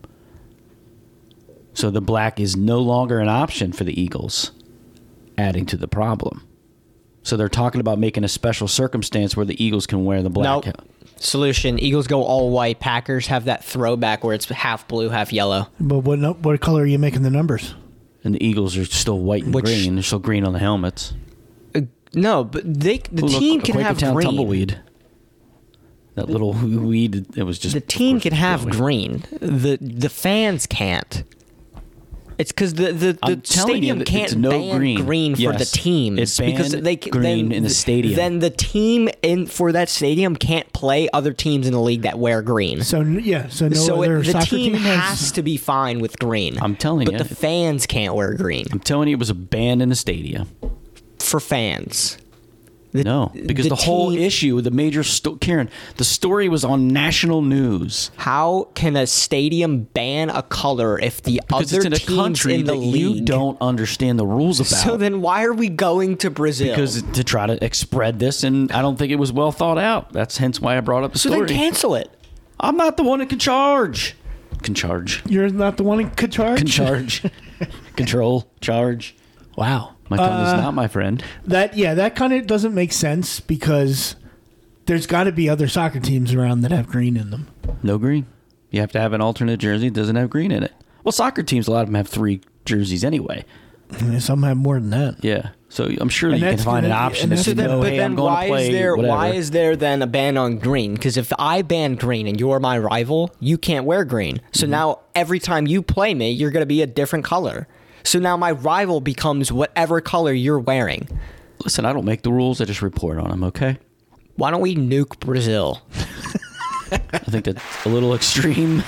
So the black is no longer an option for the Eagles, adding to the problem. So they're talking about making a special circumstance where the Eagles can wear the black. Nope. Solution: Eagles go all white. Packers have that throwback where it's half blue, half yellow. But what no- what color are you making the numbers? And the Eagles are still white and Which- green. They're still green on the helmets. Uh, no, but they the Ooh, look, team a can have Quakertown green. tumbleweed. That little weed. It was just The team can have green. The the fans can't. It's because the the, the I'm telling you stadium that can't it's no ban green. green, for Yes. the teams It because banned they can, green then, in the stadium. Then the team in for that stadium can't play other teams in the league that wear green. So n- yeah, so no so other it, the soccer team team has. has to be fine with green. I'm telling but you. the fans can't wear green I'm telling you, it was a ban in the stadium. for fans. The- No, because the, whole team- issue, the major sto- Karen, the story was on national news. How can a stadium ban a color if the Because other it's in a teams country in the that league you don't understand the rules about. So then, why are we going to Brazil? because to try to spread this, and I don't think it was well thought out. That's hence why I brought up the so story. then cancel it. I'm not the one that can charge. Can charge. You're not the one in charge. Can charge. Control. Charge. Wow. My tongue is Uh, not my friend. That yeah, that kind of doesn't make sense because there's got to be other soccer teams around that have green in them. No green. You have to have an alternate jersey that doesn't have green in it. Well, soccer teams, a lot of them have three jerseys anyway. And some have more than that. Yeah. So I'm sure And you can that's find an gonna- option and that that's says, gonna- no, but hey, then I'm going why to play is there whatever. why is there then a ban on green? Because if I ban green and you're my rival, you can't wear green. So Mm-hmm. now every time you play me, you're going to be a different color. So now my rival becomes whatever color you're wearing. Listen, I don't make the rules. I just report on them, okay? Why don't we nuke Brazil? I think that's a little extreme.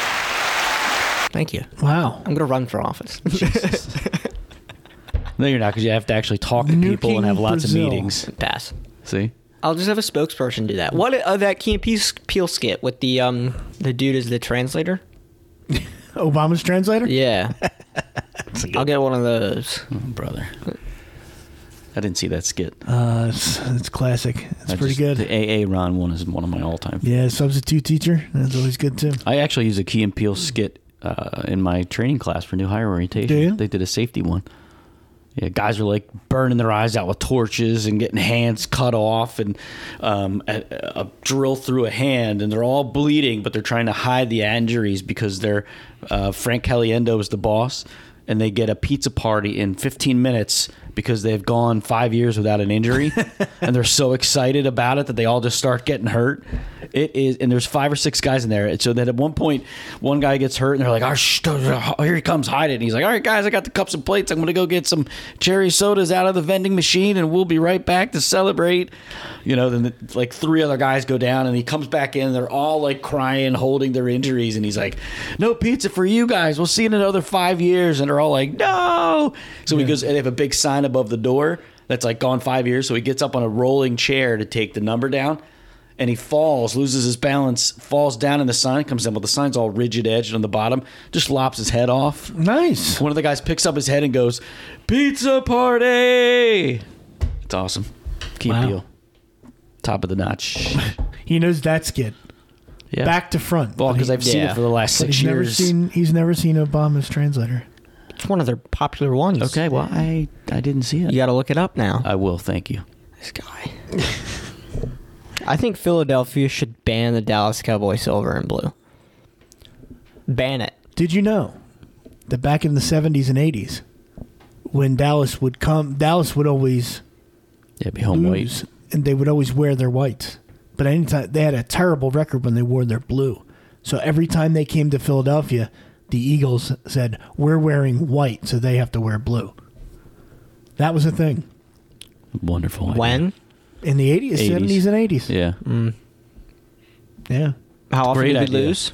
Thank you. Wow. I'm going to run for office. No, you're not, because you have to actually talk to people and Nuking have lots Brazil. of meetings. Pass. See? I'll just have a spokesperson do that. What uh, that Key and Peele Peele skit with the um the dude as the translator? Obama's translator? Yeah. I'll get one of those. Oh, brother. I didn't see that skit. Uh, it's, it's classic. It's I pretty just- good. The A A Ron one is one of my all-time. Yeah, substitute teacher. That's always good too. I actually use a Key and Peele skit uh, in my training class for new hire orientation. Do you? They did a safety one. Yeah, guys are like burning their eyes out with torches and getting hands cut off and um, a, a drill through a hand, and they're all bleeding, but they're trying to hide the injuries because they're uh, Frank Caliendo is the boss, and they get a pizza party in fifteen minutes because they've gone five years without an injury, and they're so excited about it that they all just start getting hurt. It is, and there's five or six guys in there. And so that at one point, one guy gets hurt, and they're like, "Oh, sh- oh, here he comes, hide it." And he's like, "All right, guys, I got the cups and plates. I'm going to go get some cherry sodas out of the vending machine, and we'll be right back to celebrate." You know, then the, like three other guys go down, and he comes back in. And they're all like crying, holding their injuries, and he's like, "No pizza for you guys. We'll see you in another five years." And they're all like, "No!" So he goes, and they have a big sign above the door that's like gone five years. So he gets up on a rolling chair to take the number down. And he falls, loses his balance, falls down, and the sign comes in. Well, the sign's all rigid edged on the bottom, just lops his head off. Nice. One of the guys picks up his head and goes, "Pizza party!" It's awesome. Keep Wow. Peele. Top of the notch. He knows that skit Yeah. back to front. Well, but because he- I've seen yeah. it for the last but six he's never years. seen. He's never seen Obama's translator. It's one of their popular ones. Okay, well, I, I didn't see it. You got to look it up now. I will, thank you. This guy. I think Philadelphia should ban the Dallas Cowboys silver and blue. Ban it. Did you know that back in the seventies and eighties, when Dallas would come, Dallas would always Yeah, be home lose, white. and they would always wear their whites. But anytime they had a terrible record when they wore their blue. So every time they came to Philadelphia, the Eagles said, "We're wearing white, so they have to wear blue." That was a thing Wonderful. idea. When? in the eighties, eighties. seventies, and eighties. Yeah. Yeah. How often Great did we idea. lose?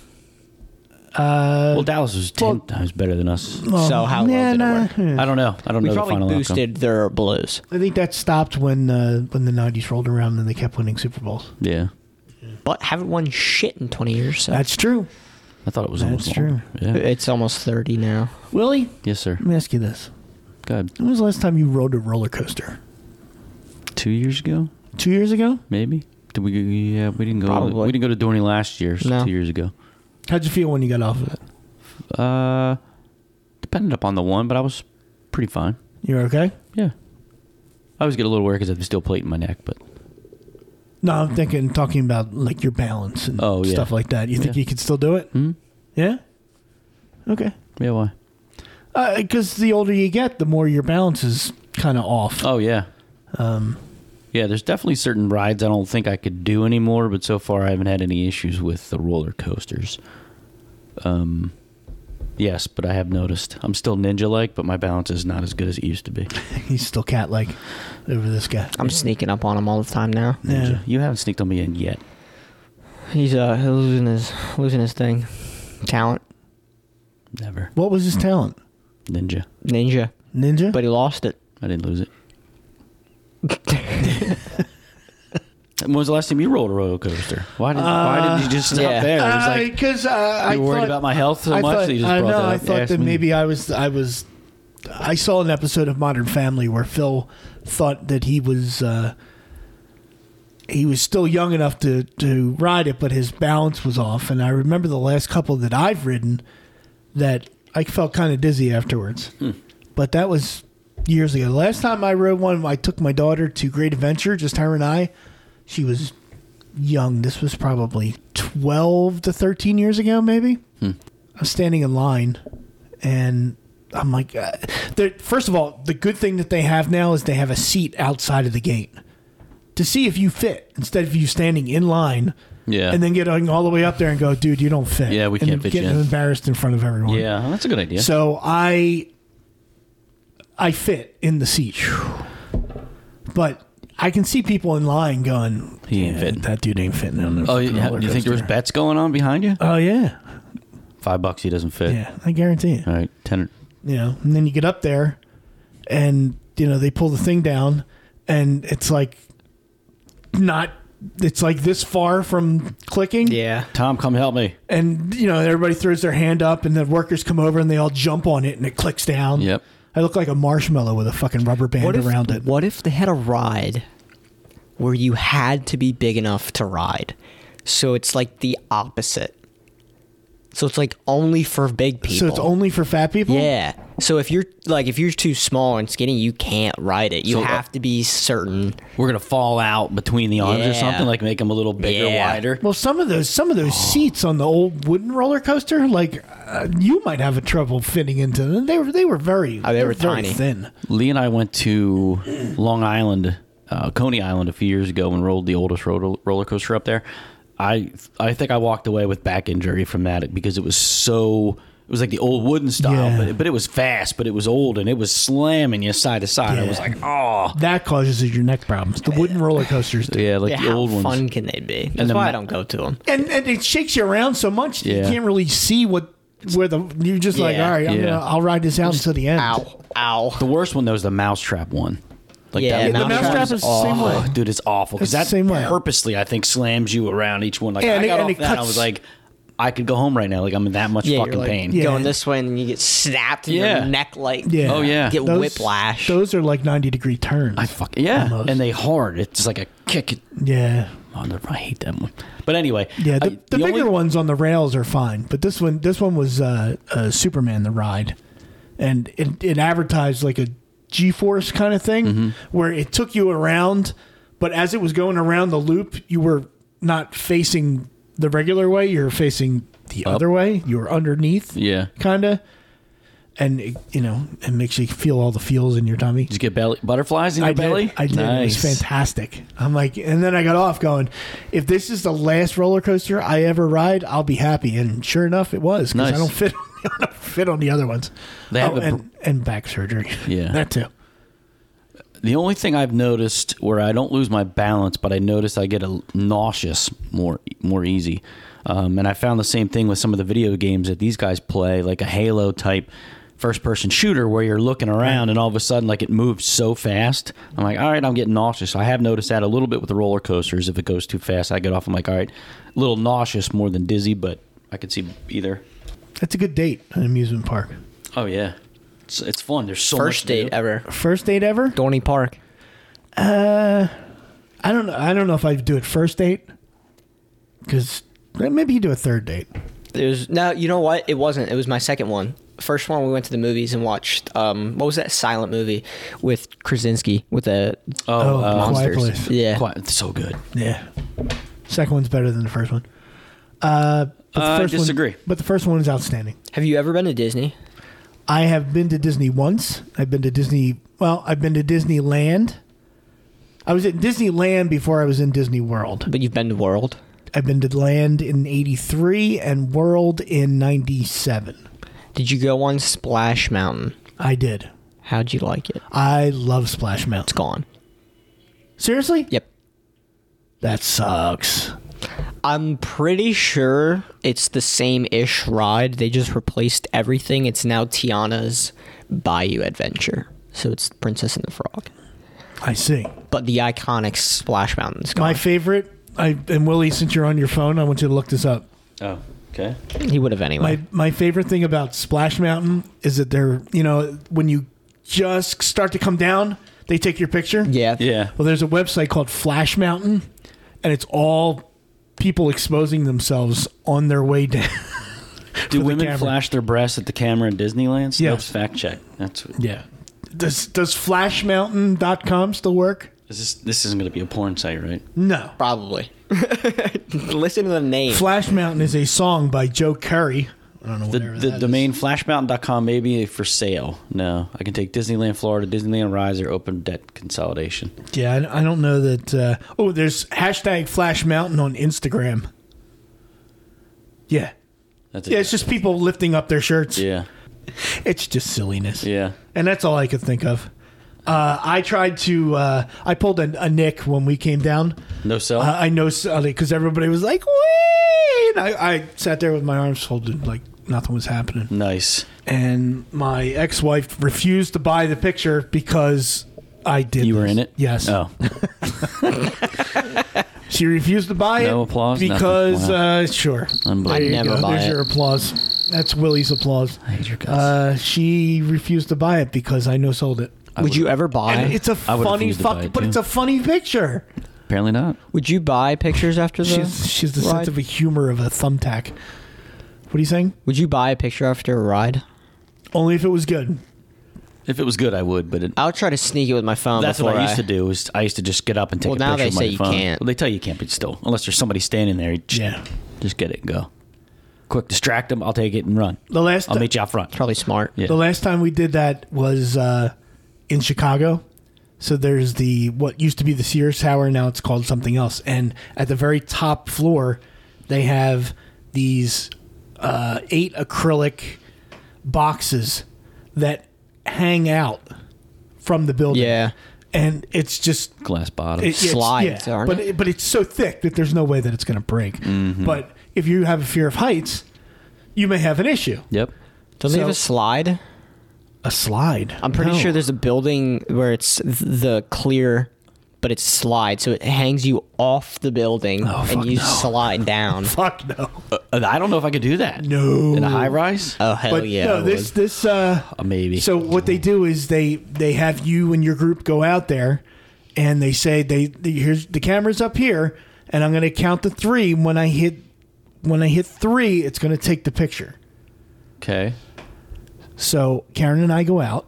Uh, Well, Dallas was ten well- times better than us. well, So how well nah, did it nah, work? yeah. I don't know. I don't We know the probably final boosted their blues. I think that stopped when uh, when the nineties rolled around and they kept winning Super Bowls. outcome. Yeah. But haven't won shit in twenty years. So That's true. I thought it was That's almost true. longer. Yeah. it's almost thirty now. Willie, Yes, sir. let me ask you this. Good. When was the last time you rode a roller coaster? Two years ago, Two years ago? maybe. Did we? Yeah, we didn't go. Probably. We didn't go to Dorney last year. So No. Two years ago. How'd you feel when you got off of it? Uh, depended upon the one, but I was pretty fine. You're okay? Yeah. I always get a little weird because I have a steel plate in my neck, but No, I'm thinking, talking about like your balance and Oh, yeah. stuff like that. You think Yeah. you could still do it? Hmm? Yeah? Okay. yeah, why? Because the older you get, the more your balance is kind of off. Oh yeah. Um, Yeah, there's definitely certain rides I don't think I could do anymore, but so far I haven't had any issues with the roller coasters. Um, yes, but I have noticed I'm still ninja-like, but my balance is not as good as it used to be. he's still cat-like over this guy. I'm sneaking up on him all the time now. Yeah. Ninja. You haven't sneaked on me in yet. He's uh losing his losing his thing, talent, Never. What was his talent? Ninja. ninja, Ninja? but he lost it. I didn't lose it. When was the last time you rolled a roller coaster? Why did Why did you just stop yeah. there? It was like Because uh, I you were worried thought- about my health so I much thought, that you just I brought know. that up. I thought Asked that me. maybe I was. I was. I saw an episode of Modern Family where Phil thought that he was. Uh, he was still young enough to to ride it, but his balance was off. And I remember the last couple that I've ridden that I felt kind of dizzy afterwards. Hmm. But that was years ago. The last time I rode one, I took my daughter to Great Adventure, just her and I. She was young. This was probably twelve to thirteen years ago, maybe. Hmm. I was standing in line, and I'm like, uh, they're- first of all, the good thing that they have now is they have a seat outside of the gate to see if you fit instead of you standing in line. Yeah. And then getting all the way up there and go, dude, you don't fit. Yeah, we and can't fit you getting in. embarrassed in front of everyone. Yeah, well, that's a good idea. So I, I fit in the seat, but I can see people in line going, He ain't "Yeah, fitting." That dude ain't fitting on the oh, fucking yeah. roller Do you think there was coaster." bets going on behind you? Oh yeah, Five bucks, he doesn't fit. yeah. I guarantee it. All right, ten. You know, and then you get up there, and you know they pull the thing down, and it's like not. It's like this far from clicking. Yeah. Tom, come help me. And you know everybody throws their hand up, and the workers come over, and they all jump on it, and it clicks down. Yep. I look like a marshmallow with a fucking rubber band What if, around it. what if they had a ride where you had to be big enough to ride? So it's like the opposite. So it's like only for big people. So it's only for fat people? Yeah. So if you're like if you're too small and skinny, you can't ride it. You So, uh, have to be certain. We're gonna fall out between the arms or Yeah. something, like make them a little bigger, Yeah. wider. Well, some of those some of those seats on the old wooden roller coaster, like uh, you might have a trouble fitting into them. They were they were very Oh, they were very tiny. thin. Lee and I went to Long Island, uh, Coney Island, a few years ago and rolled the oldest roller, roller coaster up there. I I think I walked away with back injury from that because it was so. It was like the old wooden style, Yeah. but, it, but it was fast, but it was old, and it was slamming you side to side. I was like, oh. That causes your neck problems. The wooden roller coasters do. Yeah, like Yeah, the how old ones. fun can they be? That's the why ma- I don't go to them. And and it shakes you around so much that Yeah. you can't really see what where the you're just like, Yeah. all right, I'm Yeah. gonna, I'll ride this out until the end. Ow, ow. The worst one, though, is the mousetrap one. Like Yeah, the mousetrap is the same awful. way. Dude, it's awful because It's that the same way. purposely, I think, slams you around each one. Like Yeah, and I it- got and off it that, and I cuts- was like, I could go home right now. Like I'm in that much Yeah, fucking you're like pain. Yeah. going this way and then you get snapped in Yeah. your neck like Yeah. Oh, yeah. get Those- whiplash. Those are like ninety degree turns. I fuck yeah, Almost. and they hard. It's like a kick. It. yeah. Oh, no, I hate that one. But anyway, Yeah, the, I- the, bigger only- ones on the rails are fine, but this one, this one was uh, uh, Superman the ride, and it, it advertised like a G-force kind of thing, Mm-hmm. where it took you around, but as it was going around the loop, you were not facing the regular way; you were facing the Up. other way. You were underneath, Yeah. kind of, and it, you know, it makes you feel all the feels in your tummy. Did you get belly butterflies in your I belly? did. I did. Nice. It was fantastic. I'm like, and then I got off going, if this is the last roller coaster I ever ride, I'll be happy. And sure enough, it was because Nice. I don't fit. I don't fit on the other ones. They have oh, a br- and, and back surgery. Yeah. that too. The only thing I've noticed where I don't lose my balance, but I notice I get a nauseous more more easy. Um, and I found the same thing with some of the video games that these guys play, like a Halo type first person shooter where you're looking around and all of a sudden like it moves so fast. I'm like, all right, I'm getting nauseous. I have noticed that a little bit with the roller coasters. If it goes too fast, I get off. I'm like, all right, a little nauseous more than dizzy, but I could see either. That's a good date at an amusement park. Oh yeah. It's, it's fun. There's so First much to date do. ever. First date ever? Dorney Park. Uh, I don't know. I don't know if I'd do it first date. Because maybe you do a third date. It was no, you know what? It wasn't. It was my second one. First one, we went to the movies and watched. Um, what was that silent movie with Krasinski with the Oh, Oh, uh, Quiet monsters? Place. Yeah. Quiet- it's so good. Yeah. Second one's better than the first one. Uh, but the I first disagree. One, but the first one is outstanding. Have you ever been to Disney? I have been to Disney once. I've been to Disney. Well, I've been to Disneyland. I was at Disneyland before I was in Disney World. But you've been to World. I've been to Land in eighty-three and World in ninety-seven. Did you go on Splash Mountain? I did. How'd you like it? I love Splash Mountain. It's gone. Seriously? Yep. That sucks. I'm pretty sure it's the same-ish ride. They just replaced everything. It's now Tiana's Bayou Adventure. So it's Princess and the Frog. I see. But the iconic Splash Mountain's gone. My favorite, I and Willie, since you're on your phone, I want you to look this up. Oh, okay. He would have anyway. My my favorite thing about Splash Mountain is that they're, you know, when you just start to come down, they take your picture. yeah. Yeah. Well, there's a website called Flash Mountain, and it's all people exposing themselves on their way down. Do the women camera. flash their breasts at the camera in Disneyland? Yes. Snopes fact check. That's Yeah. Does does flash mountain dot com still work? is this. This isn't going to be a porn site, right? No. Probably. Listen to the name. Flash Mountain is a song by Joe Curry. I don't know The, whatever the that domain is. flash mountain dot com may be for sale. No, I can take Disneyland Florida, Disneyland Rise, or open debt consolidation. Yeah, I, I don't know that. Uh, oh, there's hashtag Flash Mountain on Instagram. Yeah. That's Yeah, it. it's just people lifting up their shirts. Yeah, It's just silliness. yeah. And that's all I could think of. Uh, I tried to. Uh, I pulled a, a Nick when we came down. No sell. Uh, I know because everybody was like, "Wait!" I, I sat there with my arms folded, like nothing was happening. Nice. And my ex-wife refused to buy the picture because I did. You were this. in it. Yes. Oh, She refused to buy it. No applause, nothing. because Wow. uh, sure. Unbelievable. There you never go. buy There's it. your applause. That's Willie's applause. I hate your guts. Uh, she refused to buy it because I no sold it. Would you ever buy? And it's a I would funny refuse to buy fuck, it, but too. it's a funny picture. Apparently not. Would you buy pictures after the? She's she's the ride? sense of a humor of a thumbtack. What are you saying? Would you buy a picture after a ride? Only if it was good. If it was good, I would. But it, I'll try to sneak it with my phone. that's what before I used to do. Was I used to just get up and take Well, a now picture they with my say you phone. can't. Well, they tell you you can't, but still, unless there's somebody standing there, you just, Yeah. just get it and go. Quick, distract them. I'll take it and run. The last I'll meet you out front. Probably smart. Yeah. the last time we did that was uh, in Chicago. So there's the what used to be the Sears Tower, now it's called something else. And at the very top floor, they have these uh, eight acrylic boxes that hang out from the building. Yeah. And it's just Glass bottom. it- it's- Slides, aren't but it? it, but it's so thick that there's no way that it's going to break. Mm-hmm. But if you have a fear of heights, you may have an issue. Yep. Don't they have So- a slide? A slide. I'm pretty No. sure there's a building where it's th- the clear, but it's slide, so it hangs you off the building Oh, and fuck you no. slide down. Fuck no. Uh, I don't know if I could do that. No. In a high rise? Oh hell But yeah! no, I this would. this uh Uh, maybe. so what they do is they they have you and your group go out there and they say they, they here's the camera's up here and I'm going to count to three. When I hit when I hit three, it's going to take the picture. Okay. So Karen and I go out,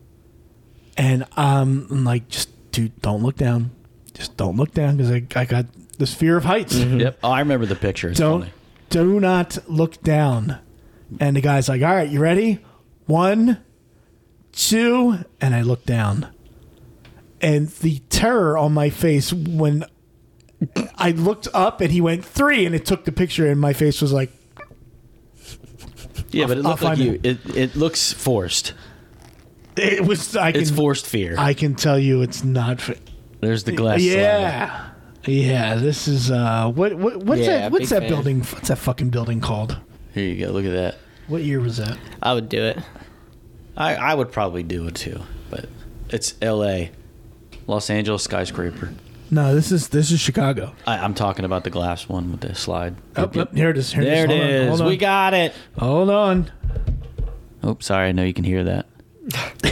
and um, I'm like, just dude, don't look down, just don't look down because I, I got this fear of heights. Yep. Oh, I remember the picture. It's Don't funny. do not look down. And the guy's like, all right, you ready? One, two, and I look down, and the terror on my face when I looked up and he went three, and it took the picture, and my face was like. Yeah, but it I'll looked like find you. It, it looks forced. It was. I can. It's forced fear. I can tell you, it's not. Fa- There's the glass slide. yeah, yeah. This is uh. What what what's Yeah, that? What's big that fan. building? What's that fucking building called? Here you go. Look at that. What year was that? I would do it. I, I would probably do it too, but it's L A, Los Angeles skyscraper. No, this is this is Chicago. I, I'm talking about the glass one with the slide. Oh, oh, here it is. Here There it Hold on, is. hold on. We got it. Hold on. Oh, sorry. I know you can hear that.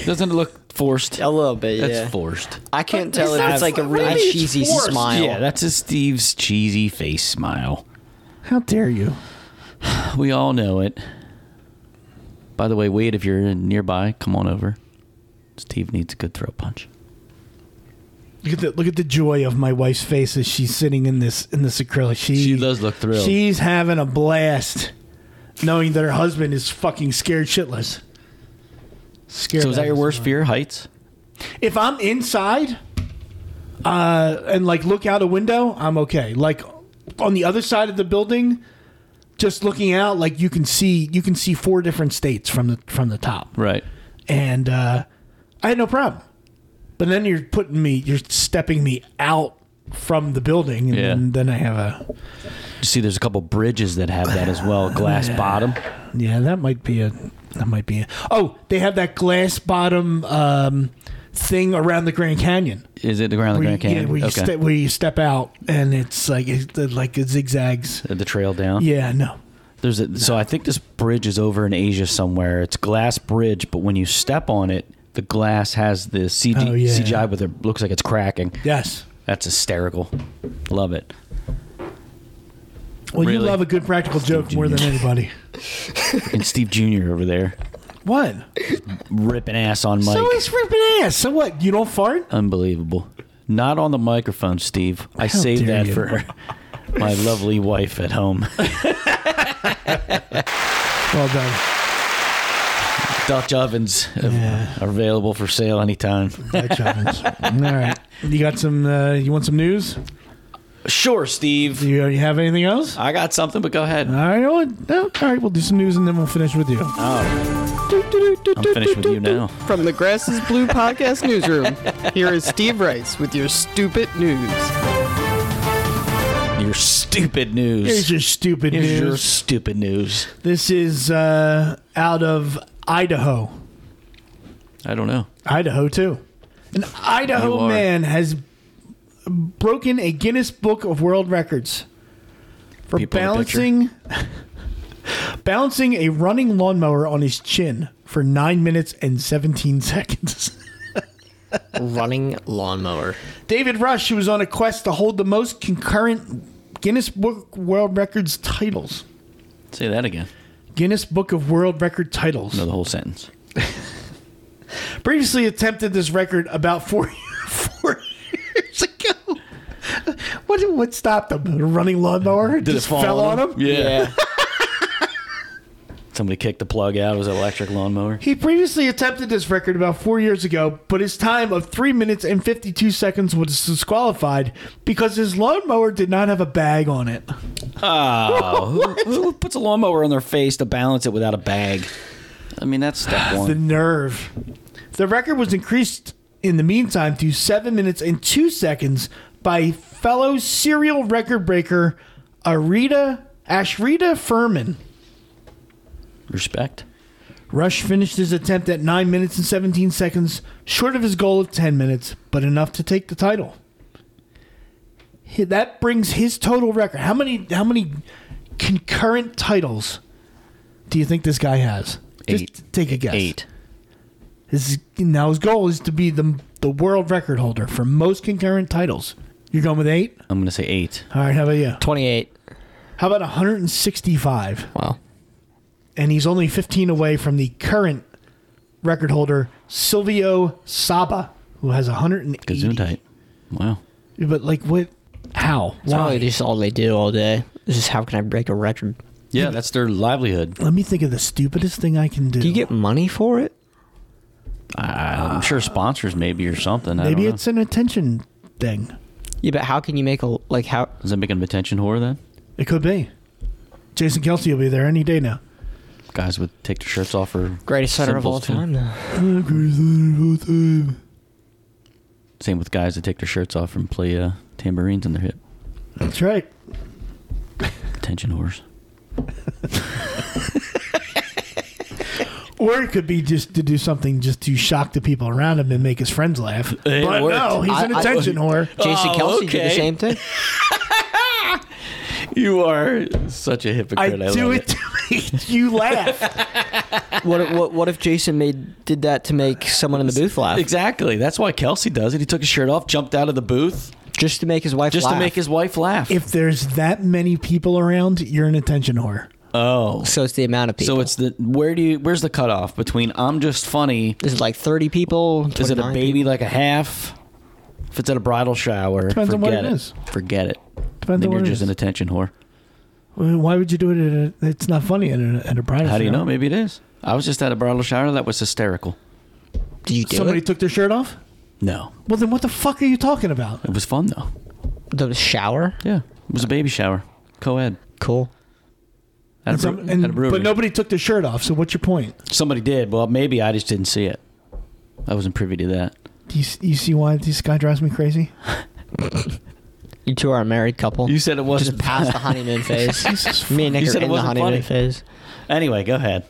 Doesn't it look forced? A little bit, That's yeah. forced. I can't But tell it's if not it's like a fu- really really, it's cheesy forced. smile. Yeah, that's a Steve's cheesy face smile. How dare you? We all know it. By the way, Wade, if you're nearby, come on over. Steve needs a good throat punch. Look at the look at the joy of my wife's face as she's sitting in this in this acrylic. She, She does look thrilled. She's having a blast, knowing that her husband is fucking scared shitless. Scared. So is that your out of worst his fear, heights? mind. If I'm inside, uh, and like look out a window, I'm okay. Like on the other side of the building, just looking out, like you can see you can see four different states from the from the top. Right. And uh, I had no problem. But then you're putting me, you're stepping me out from the building, and Yeah. then, then I have a. You see, there's a couple bridges that have that as well. Glass bottom. Yeah, that might be a. That might be a. Oh, they have that glass bottom um, thing around the Grand Canyon. Is it the ground of the Where Grand you, yeah, Canyon? where you, Okay. ste- where you step out, and it's like it, like it zigzags. the trail down. Yeah, no. There's a, so I think this bridge is over in Asia somewhere. It's glass bridge, but when you step on it, the glass has the C G, Oh, yeah. C G I, but it looks like it's cracking. Yes. That's hysterical. Love it. Well, you Really? love a good practical joke more than anybody. And Steve Junior over there What? ripping ass on Mike. So he's ripping ass. So what? You don't fart? Unbelievable. Not on the microphone, Steve. I How saved dare that you. for my lovely wife at home. Well done. Dutch ovens Yeah. are available for sale anytime. Dutch ovens. All right. You got some? Uh, you want some news? Sure, Steve. Do you, you have anything else? I got something, but go ahead. All right. No, no, all right. We'll do some news and then we'll finish with you. Oh, I'm finished with you now. From the Grass is Blue podcast newsroom, here is Steve Rice with your stupid news. Your stupid news. Here's your stupid Here's news. your stupid news. This is uh, out of Idaho. I don't know. Idaho too. An You Idaho are. man has broken a Guinness Book of World Records for People in the balancing balancing a running lawnmower on his chin for nine minutes and seventeen seconds. Running lawnmower. David Rush, who was on a quest to hold the most concurrent Guinness Book World Records titles. Say that again. Guinness Book of World Record titles. No, the whole sentence. Previously attempted this record about four, four years ago. What what stopped him? A running lawnmower? Did Just it fall fell on him? Yeah. Somebody kicked the plug out. It was an electric lawnmower. He previously attempted this record about four years ago, but his time of three minutes and fifty-two seconds was disqualified because his lawnmower did not have a bag on it. Oh, who, who puts a lawnmower on their face to balance it without a bag? I mean, that's step The one. nerve. The record was increased in the meantime to seven minutes and two seconds by fellow serial record breaker Arita Ashrita Furman. Respect. Rush finished his attempt at nine minutes and seventeen seconds, short of his goal of ten minutes, but enough to take the title. Hi- That brings his total record. How many how many concurrent titles do you think this guy has? Just Eight. take a guess. Eight. His, now his goal is to be the the world record holder for most concurrent titles. You're going with eight? I'm going to say eight. All right, how about you? twenty-eight. How about one hundred sixty-five? Wow. And he's only fifteen away from the current record holder, Silvio Saba, who has one hundred eighty. Gesundheit. Wow. But like, what? How? It's Why? probably just all they do all day. It's just how can I break a record? Yeah, that's their livelihood. Let me think of the stupidest thing I can do. Do you get money for it? I, I'm sure sponsors maybe or something. I Maybe don't know. it's an attention thing. Yeah, but how can you make a like how? Does that make an attention whore then? It could be. Jason Kelsey will be there any day now. Guys would take their shirts off for Greatest center of all symbols, too. time, though. Same with guys that take their shirts off and play uh, tambourines in their hip. That's right. Attention whores. Or it could be just to do something just to shock the people around him and make his friends laugh. It but worked. no, he's an I- I- attention whore. Jason Oh, Kelsey did the okay. same thing. You are such a hypocrite. I I, do love it. it. To, You laugh. What, if- what what if Jason made did that to make someone in the booth laugh? Exactly. That's why Kelsey does it. He took his shirt off, jumped out of the booth, Just to make his wife just laugh. to make his wife laugh. If there's that many people around, you're an attention whore. oh, So it's the amount of people. so it's the where do you where's the cutoff between I'm just funny? Is it like thirty people? Is it a twenty-nine baby people? like a half? If it's at a bridal shower, Depends on forget what it it. is. Forget it. Depends then on you're what it just is. an attention whore. Well, why would you do it at a, it's not funny at a, at a bridal How do you shower. know? Maybe it is. I was just at a bridal shower that was hysterical. Did you do Somebody it? took their shirt off? No, Well, then what the fuck are you talking about? it was fun though. The shower? Yeah, it was a baby shower, co-ed. Cool. At a, And some- bre- and- at a brewery. but nobody took their shirt off, so what's your point? Somebody did. Well, maybe I just didn't see it. I wasn't privy to that. Do you, you see why this guy drives me crazy? You two are a married couple. You said it wasn't just past the honeymoon phase. Me and Nick You are said it in the wasn't honeymoon funny. phase. Anyway, go ahead.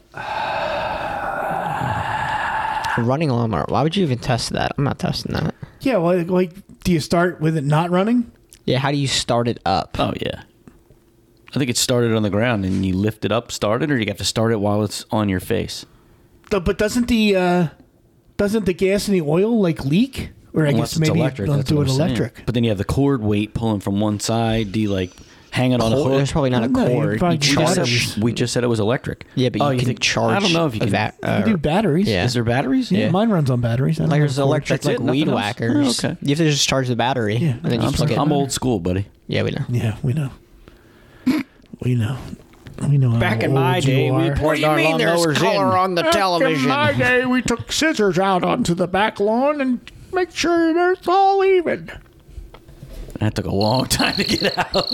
Running lawnmower. Why would you even test that? I'm not testing that. Yeah, well, like, like, do you start with it not running? Yeah, how do you start it up? Oh yeah. I think it started on the ground and you lift it up, start it, or you have to start it while it's on your face. Th- But doesn't the uh, doesn't the gas and the oil like leak? Or I Unless guess it's maybe electric. they'll That's do what it I'm saying. electric. But then you have the cord weight pulling from one side. Do you like hang it on a Cord- hook? There's probably not a No, you cord. probably You we, just charge. said, we just said it was electric. Yeah, but oh, you can think, charge. I don't know if you a can. va- You uh, can do batteries. yeah. Is there batteries? Yeah, Yeah. mine runs on batteries. I don't Like have there's a cord. electric That's like it? weed Nothing else? whackers. Oh, okay. You have to just charge the battery, Yeah. and then you I'm, plug it. I'm old school, buddy. Yeah, we know. Yeah, we know. We know. We know. Back how in my old you day, we are. plugged our lawnmowers in. on the television? In my day, we took scissors out onto the back lawn and make sure it's all even. That took a long time to get out.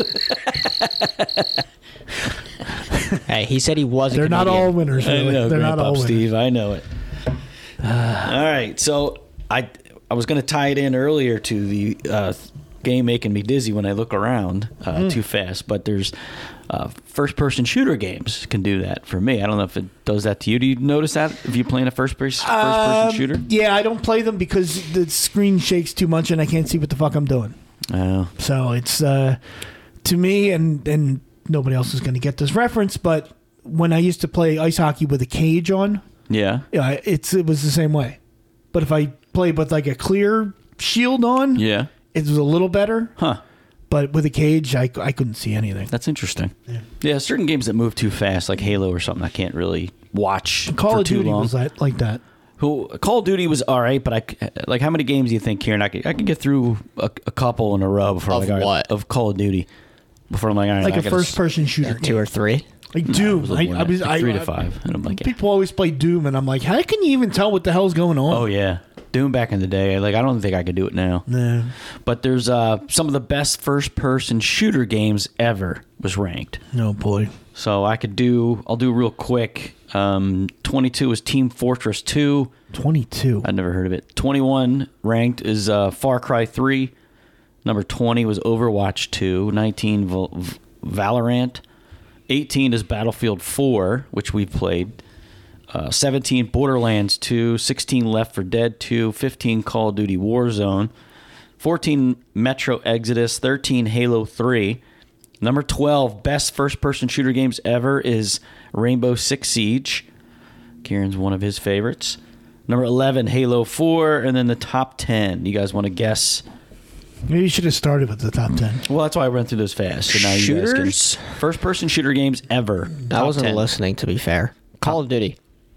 Hey, he said he was. a They're not comedian. all winners. I Really. know, They're not Grandpa all winners. Steve. I know it. All right, so I I was going to tie it in earlier to the uh, game making me dizzy when I look around uh, Hmm. too fast, but there's uh, first-person shooter games can do that for me. I don't know if it does that to you. Do you notice that if you're playing a first-person first-person Um, shooter? Yeah, I don't play them because the screen shakes too much and I can't see what the fuck I'm doing. Oh, So it's uh, to me, and and nobody else is going to get this reference, but when I used to play ice hockey with a cage on, yeah, yeah, it's it was the same way. But if I played with like a clear shield on, yeah, it was a little better. huh? But with a cage, I, I couldn't see anything. That's interesting. Yeah. yeah, certain games that move too fast, like Halo or something, I can't really watch Call for of too Duty long. was like, like that. Who Call of Duty was all right, but I c- like how many games do you think, Kieran? I could I could get through a, a couple in a row before Of I'm like, all right, what? of Call of Duty before I'm like, all right, Like I a gotta first s- person shooter. Two or three. Like No, it Doom. was I, like more I than was that, I, three I- to five, and I'm like, yeah. people always play Doom, and I'm like, how can you even tell what the hell's going on? Oh yeah, Doom back in the day. Like I don't think I could do it now. No. But there's uh, some of the best first person shooter games ever was ranked. Oh boy. So I could do. I'll do real quick. Um, twenty-two is Team Fortress two. twenty-two. I'd never heard of it. twenty-one ranked is uh, Far Cry three. Number twenty was Overwatch two. nineteen Val- V- Valorant. eighteen is Battlefield four, which we've played. Uh, seventeen Borderlands two. sixteen Left four Dead two. fifteen Call of Duty Warzone. fourteen Metro Exodus. thirteen Halo three. Number twelve, best first-person shooter games ever is Rainbow Six Siege. Kieran's one of his favorites. Number eleven, Halo four, and then the top ten. You guys want to guess? Maybe you should have started with the top ten. Well, that's why I run through those fast. So now you Shooters? guys can. First-person shooter games ever. I Top wasn't ten. listening, to be fair. Call of Duty.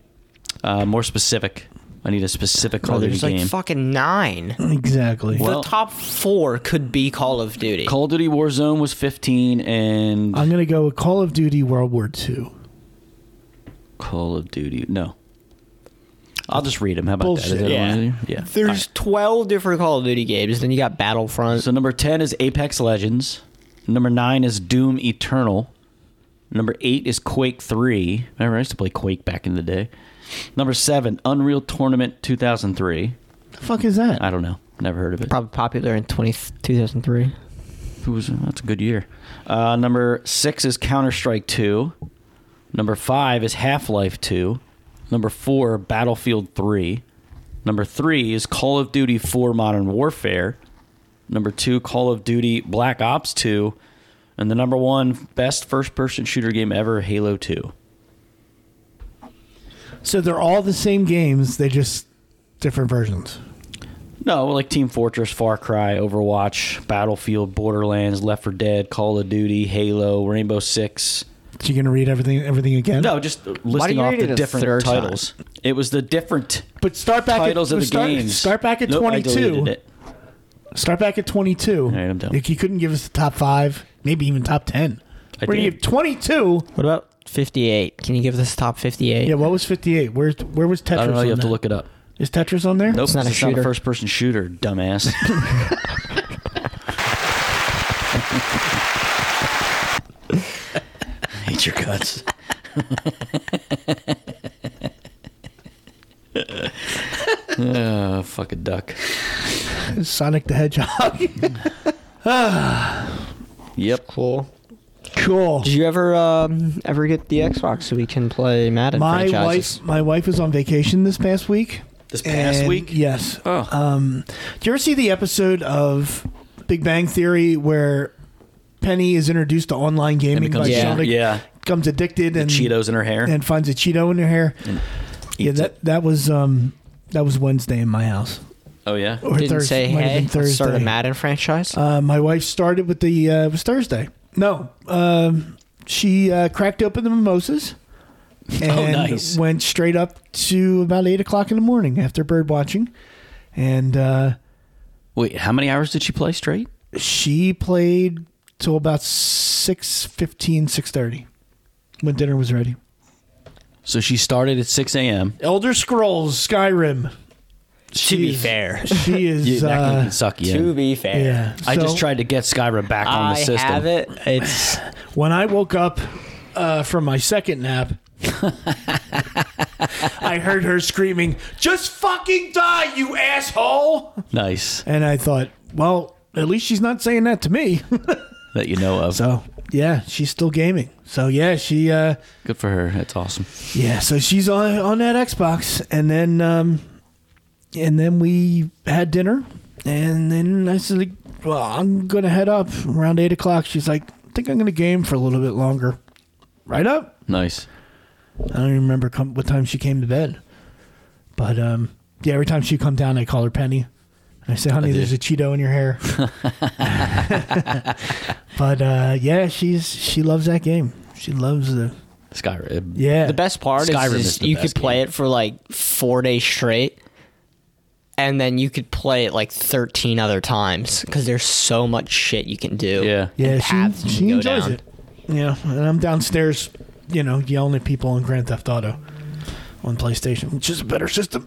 Uh, more specific. I need a specific Call Oh, of Duty there's like game. fucking nine. Exactly. Well- the top four could be Call of Duty. Call of Duty Warzone was fifteen, and I'm gonna go with Call of Duty World War Two. Call of Duty. No. I'll just read them. How about Bullshit. that? Is that Yeah. one? Yeah. There's twelve different Call of Duty games. Then you got Battlefront. So number ten is Apex Legends. Number nine is Doom Eternal. Number eight is Quake three. Remember, I used to play Quake back in the day. Number seven, Unreal Tournament two thousand three. The fuck is that? I don't know. Never heard of it. Probably popular in twenty, two thousand three. It was, that's a good year. Uh, number six is Counter-Strike two. Number five is Half-Life two. Number four, Battlefield three. Number three is Call of Duty four Modern Warfare. Number two, Call of Duty Black Ops two. And the number one best first-person shooter game ever, Halo two. So they're all the same games. They just different versions. No, like Team Fortress, Far Cry, Overwatch, Battlefield, Borderlands, Left four Dead, Call of Duty, Halo, Rainbow Six. So you're gonna read everything everything again? No, just listing you off read it the a different third time? titles. It was the different But start back titles at, of the start, games. Start back at Nope, I twenty-two. deleted it. Start back at twenty-two. All right, I'm done. Like you couldn't give us the top five, maybe even top ten. I Where do you did. have twenty-two? What about fifty-eight? Can you give us top fifty-eight? Yeah, what was fifty-eight? Where's where was Tetris? I don't know. on You have to that? look it up. Is Tetris on there? Nope, It's not a it's not shooter. a first-person shooter, dumbass. I hate your guts. Oh, fuck a duck. Sonic the Hedgehog. Yep. Cool. Cool. Did you ever um, ever get the Xbox so we can play Madden My franchises? wife, my wife was on vacation this past week. This past and- week? Yes. Oh. Um, do you ever see the episode of Big Bang Theory where Penny is introduced to online gaming becomes- by Yeah. Sheldon? Yeah. Becomes addicted and Cheetos in her hair. and finds a Cheeto in her hair. Yeah, eats that that was um that was Wednesday in my house. Oh, yeah? Or Didn't Thurs- say, might have hey, been let's start a Thursday. Madden franchise? Uh, my wife started with the uh, it was Thursday. No, um, she uh, cracked open the mimosas and Oh, nice. went straight up to about eight o'clock in the morning after bird watching, and uh, Wait, how many hours did she play straight? she played till about six fifteen, six thirty when dinner was ready. So she started at six a.m. Elder Scrolls Skyrim. to She be is- fair. she is. Yeah, that game uh, can suck you to in. be fair. yeah, I just so- tried to get Skyrim back on the I system. have it. It's When I woke up uh, from my second nap, I heard her screaming, "Just fucking die, you asshole!" Nice. And I thought, well, at least she's not saying that to me. That you know of. So, yeah, she's still gaming. So, yeah, she, uh, Good for her. That's awesome. yeah, so she's on on that Xbox, and then, um, and then we had dinner, and then I said, like, well, I'm gonna head up around eight o'clock. She's like, I think I'm gonna game for a little bit longer. Right up. Nice. I don't even remember come, what time she came to bed. But, um, yeah, every time she come down, I call her Penny. And I say, honey, I do. there's a Cheeto in your hair. But, uh, yeah, she's she loves that game. She loves the... Skyrim. Yeah. the best part Skyrim is, is is the you best could play game. it for like four days straight, and then you could play it like thirteen other times because there's so much shit you can do. Yeah. Yeah, and she, paths you she can go enjoys down. it. Yeah, and I'm downstairs, you know, yelling at people on Grand Theft Auto on PlayStation, which is a better system.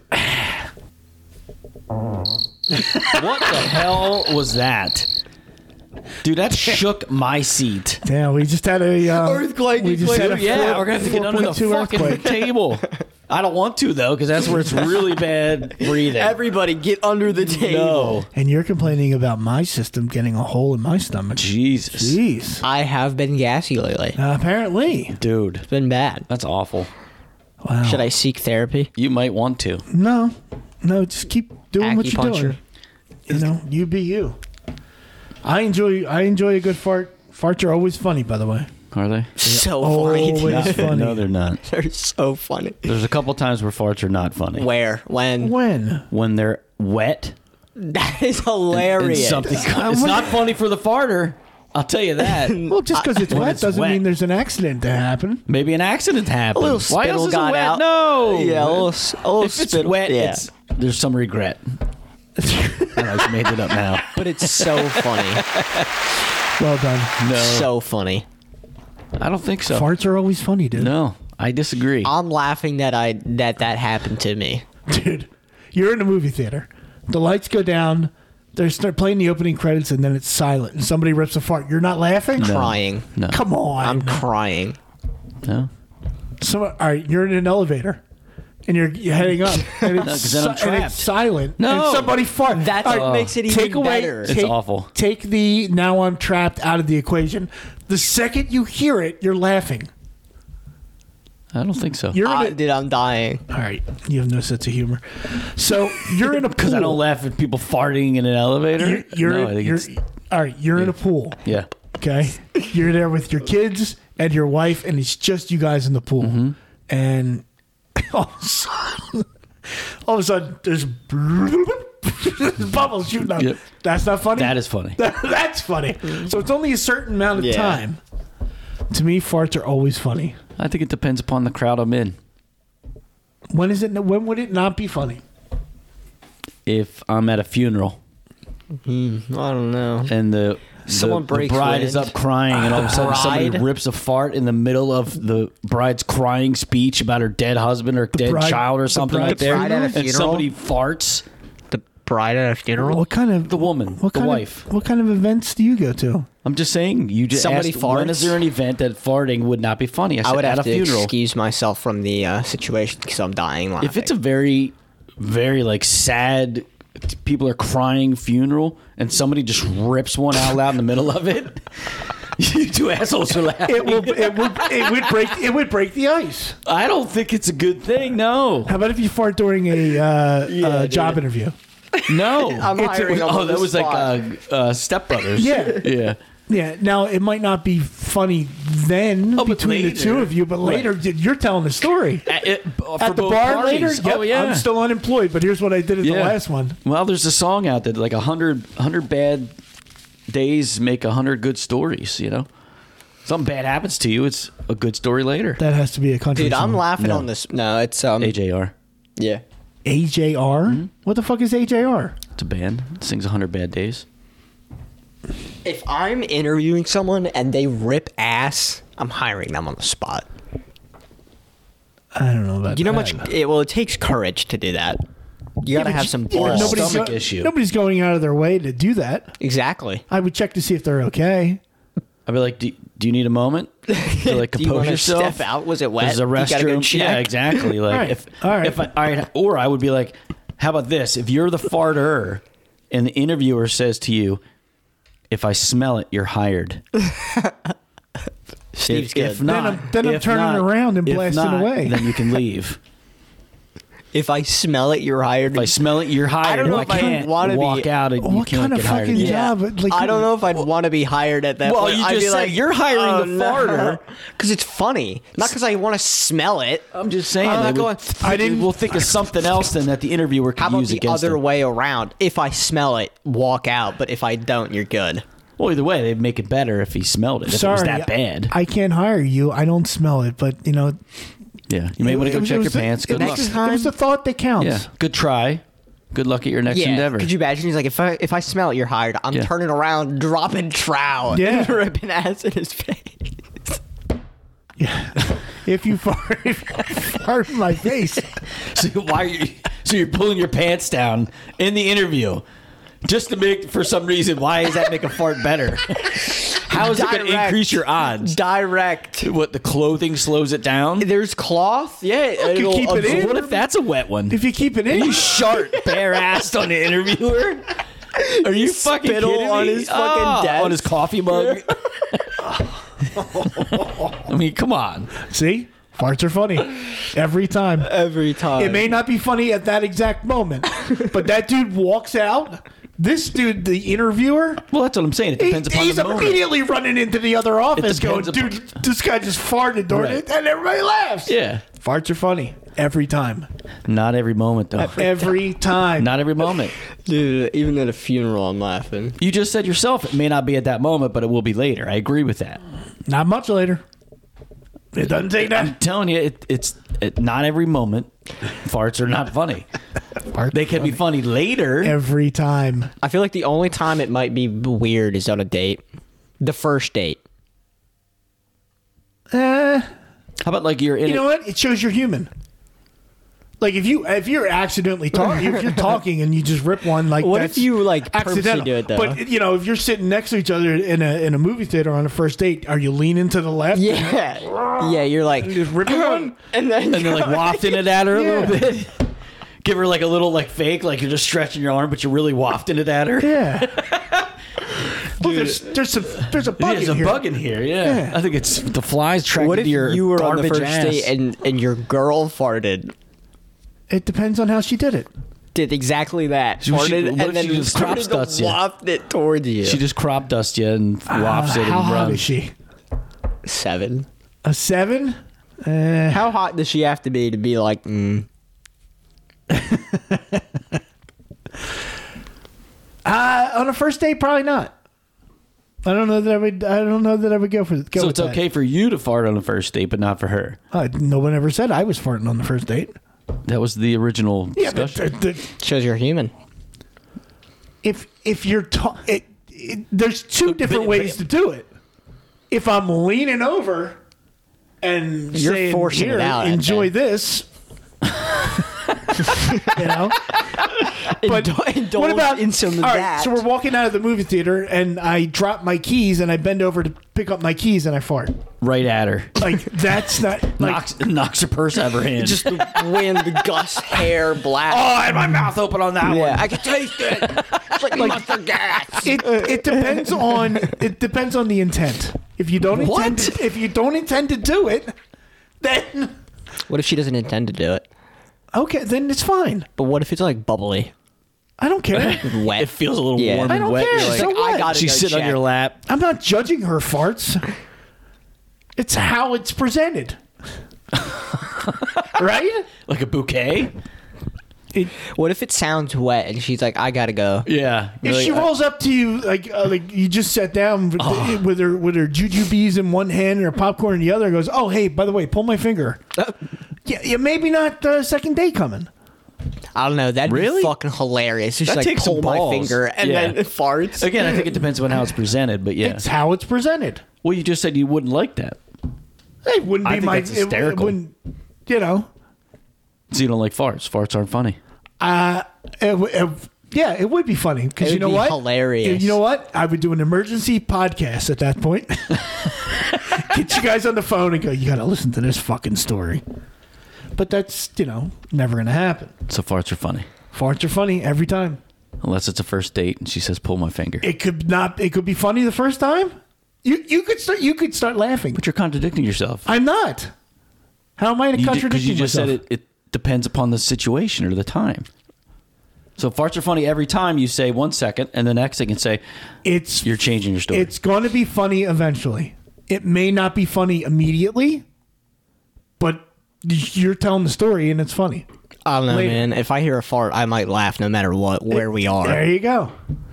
What the hell was that? Dude, that shook my seat. Yeah, we just had a... Uh, Earthquake, We just had a Yeah, four- we're going to have to get under the four point two fucking earthquake. table. I don't want to, though, because that's where it's really bad breathing. Everybody get under the table. No. And you're complaining about my system getting a hole in my stomach. Jesus. Jeez. I have been gassy lately. Uh, apparently. Dude, It's been bad. that's awful. Wow. Should I seek therapy? You might want to. No. No, just keep doing what you're Acupuncture. doing. You know, you be you. I enjoy I enjoy a good fart. Farts are always funny, by the way. Are they? So Always funny. funny. No, they're not. They're so funny. There's a couple times where farts are not funny. Where? When? When? When they're wet. That is And hilarious. something. It's not funny for the farter. I'll tell you that. Well, just because it's When wet it's doesn't wet. mean there's an accident to happen. Maybe an accident happened. A little Why spittle else is it got wet? out. No. Yeah, a little, s- a little If it's spittle. wet, yeah. it's, there's some regret. I just made it up now. But it's so funny. Well done. No, So funny. I don't think so. Farts are always funny, dude. No, I disagree. I'm laughing that I that that happened to me. Dude, you're in a movie theater. The lights go down. They start playing the opening credits, and then it's silent. And somebody rips a fart. You're not laughing? Crying. No, Come on. I'm crying. no. So, all right, you're in an elevator, and you're, you're heading up, and it's, 'cause then I'm si- and trapped. it's silent. No. and somebody fart. That's All what makes it even take away, better. It's take- awful. Take the now I'm trapped out of the equation. The second you hear it, you're laughing. I don't think so. You're Ah, in a, dude, I'm dying. all right. You have no sense of humor. So you're in a pool. Because I don't laugh at people farting in an elevator. You're, you're, no, in- I think you're it's all right. You're in a pool. yeah. Okay, you're there with your kids and your wife, and it's just you guys in the pool, Mm-hmm. and all of a sudden, all of a sudden there's bubbles shooting up. Yep. That's not funny. That is funny. That's funny. So it's only a certain amount of Yeah. time. To me, farts are always funny. I think it depends upon the crowd I'm in. When is it? When would it not be funny? If I'm at a funeral I don't know. and the Someone the, the breaks bride is wind. up crying, and all of a sudden somebody Bride? rips a fart in the middle of the bride's crying speech about her dead husband or dead bride- child or the something like bride's that, bride at a and funeral? somebody farts. The bride at a funeral. What kind of The woman, What the kind wife. Of, what kind of events do you go to? I'm just saying. You just Somebody asked, when farts? is there an event that farting would not be funny? I said I would at have a to funeral. excuse myself from the uh, situation because I'm dying laughing. If it's a very, very like sad, people are crying funeral, and somebody just rips one out loud in the middle of it, you two assholes are laughing. It will. It would. It would break. It would break the ice. I don't think it's a good thing. No, How about if you fart during a uh, uh, job interview? no. I'm It's a- hiring them oh, on that the was like spot. uh, uh, Step Brothers. Yeah. yeah. Yeah. Now it might not be funny then Oh, but between the later. two of you, but later Right. you're telling the story. At, it, uh, for At the both bar parties. later. Yep, oh yeah. I'm still unemployed, but here's what I did at the Yeah. last one. Well, there's a song out that like a hundred hundred bad days make a hundred good stories. You know, something bad happens to you, it's a good story later. That has to be a country Dude, I'm song. laughing No. on this. No, it's um. A J R. Yeah. A J R. Mm-hmm. What the fuck is A J R? It's a band. It sings a hundred bad days. If I'm interviewing someone and they rip ass, I'm hiring them on the spot. I don't know about You know how that. much? It, well, it takes courage to do that. You gotta but have you- some yeah, but balls. nobody's stomach go- issue. Nobody's going out of their way to do that. Exactly. I would check to see if they're okay. I'd be like, do, do you need a moment to like Do you compose wanna yourself? step out? Was it wet? There's a You gotta go restroom. Yeah, check. exactly. Like All right. if, All right. if I, all right, or I would be like, how about this? If you're the farter and the interviewer says to you, if I smell it, you're hired. Steve's if, good. if not, Then I'm- then I'm if turning not- around and if blasting not, away. Then you can leave. If I smell it, you're hired. If I smell it, you're hired. I don't know If if I can't wanna be- walk out and you What can't kind of get hired fucking again. job? Like, I don't know if I'd want to be hired at that Well, point. you I'd just be said like, you're hiring oh, the farter. Because it's funny. Not because I want to smell it. I'm just saying. I'm they not would- going, I didn't- We'll think of something else then that the interviewer could how about use the against other them. way around? If I smell it, walk out. But if I don't, you're good. Well, either way, they'd make it better if he smelled it. If Sorry, it was that bad. I can't hire you. I don't smell it, but you know. Yeah, you may want to go it was- check it your was the- pants. Good it luck. was the- It was the thought that counts. Yeah, good try. Good luck at your next Yeah. endeavor. Could you imagine? He's like, if I if I smell it, you're hired. I'm Yeah. turning around, dropping trout, Yeah. and ripping ass in his face. Yeah. If you fart, if you fart in my face, So why? Are you, so you're pulling your pants down in the interview, just to make for some reason. Why does that make a fart better? How is it going to Direct. increase your odds? Direct. What, the clothing slows it down? There's cloth. Yeah. you it'll keep it in. absorb- What if that's a wet one? if you keep it in, You shart bare assed on the interviewer? Are you fucking spittle kidding on me? his fucking Ah, desk. on his coffee mug. I mean, come on. see, farts are funny every time. every time. It may not be funny at that exact moment, but that dude walks out. This dude, the interviewer, Well, that's what I'm saying. It he- depends upon he's the moment. immediately running into the other office going, depends dude, this guy just farted during Right. it, and everybody laughs. Yeah. Farts are funny every time. Not every moment, though. Every time. Not every moment. Dude, even at a funeral, I'm laughing. You just said yourself, it may not be at that moment, but it will be later. I agree with that. Not much later. It doesn't take I'm that. telling you, it, it's it, not every moment. Farts are not funny. They can be funny later. Every time. I feel like the only time it might be weird is on a date. The first date. Eh, How about like you're in you it- know what? It shows you're human. Like if you if you're accidentally talking, if you're talking and you just rip one, like What that's if you, like, purposely accidental. do it, though? But you know, if you're sitting next to each other in a in a movie theater on a first date, are you leaning to the left? Yeah. Yeah, you're like, Just ripping one. and then, and then like wafting it at her a Yeah. little bit. Give her like a little like fake, like you're just stretching your arm, but you're really wafting it at her. Yeah. Well, there's there's some there's a bug There's in a here. bug in here. Yeah. Yeah. I think it's the flies tracking what to if your you were on the garbage first ass. date and, and your girl farted? It depends on how she did it. Did exactly that. So she- farted what if and then she just crop started studs to you? waft it towards you. She just crop dusts you and wafts Uh, it how and hot runs. is she? Seven. A seven? Uh, How hot does she have to be to be like, mm, uh, on a first date, probably not. I don't know that I would. I don't know that I would go for. Go So with it's that. okay for you to fart on the first date, but not for her. Uh, no one ever said I was farting on the first date. That was the original Yeah, but discussion. the, the, shows you're human. if if you're ta- it, it, there's two different ways to do it. If I'm leaning over and You're saying, forcing it "Here, out, I enjoy think." this," you know. But Indul- indulge what about in some of all right, that. So we're walking out of the movie theater, and I drop my keys, and I bend over to pick up my keys, and I fart. Right at her. Like that's not like. knocks, knocks her purse out of her hand. Just the wind, the gust, hair, blast. oh, I had my mouth open on that yeah, one. I can taste it. It's like, mustard gas. It, it depends on it depends on the intent. If you don't What? intend to, if you don't intend to do it, then What if she doesn't intend to do it? okay, then it's fine. But what if it's like bubbly, I don't care. wet? It feels a little Yeah. warm I and don't wet. care. You're like, So what? I gotta she's go sitting on check. your lap. I'm not judging her farts. It's how it's presented. Right? Like a bouquet? It, What if it sounds wet and she's like, I gotta go? Yeah. if she rolls up to you like uh, like you just sat down with, Oh. with her with her jujubes in one hand and her popcorn in the other, and goes, "Oh hey, by the way, pull my finger." yeah, yeah, maybe not uh, second day coming. I don't know. That'd Really? be fucking hilarious. She's That like, takes some pull my balls. finger and Yeah. then it farts. Again, I think it depends on how it's presented, but yeah. It's how it's presented. Well, you just said you wouldn't like that. It wouldn't I be think my. that's It, it hysterical. wouldn't. You know. So you don't like farts. Farts aren't funny. Uh, it, w- it, yeah, it would be funny because It you would know be what? hilarious. You know what? I would do an emergency podcast at that point. Get you guys on the phone and go, "You got to listen to this fucking story." But that's you know never gonna happen. So farts are funny. Farts are funny every time. Unless it's a first date and she says, pull my finger. It could not. It could be funny the first time. You you could start. You could start laughing. But you're contradicting yourself. I'm not. How am I Because contradicting you just myself? said it, it depends upon the situation or the time. So farts are funny every time you say one second, and the next thing you say, It's you're changing your story. It's going to be funny eventually. It may not be funny immediately, but you're telling the story and it's funny. I don't know, Later. man. If I hear a fart, I might laugh no matter what, where we are. There you go.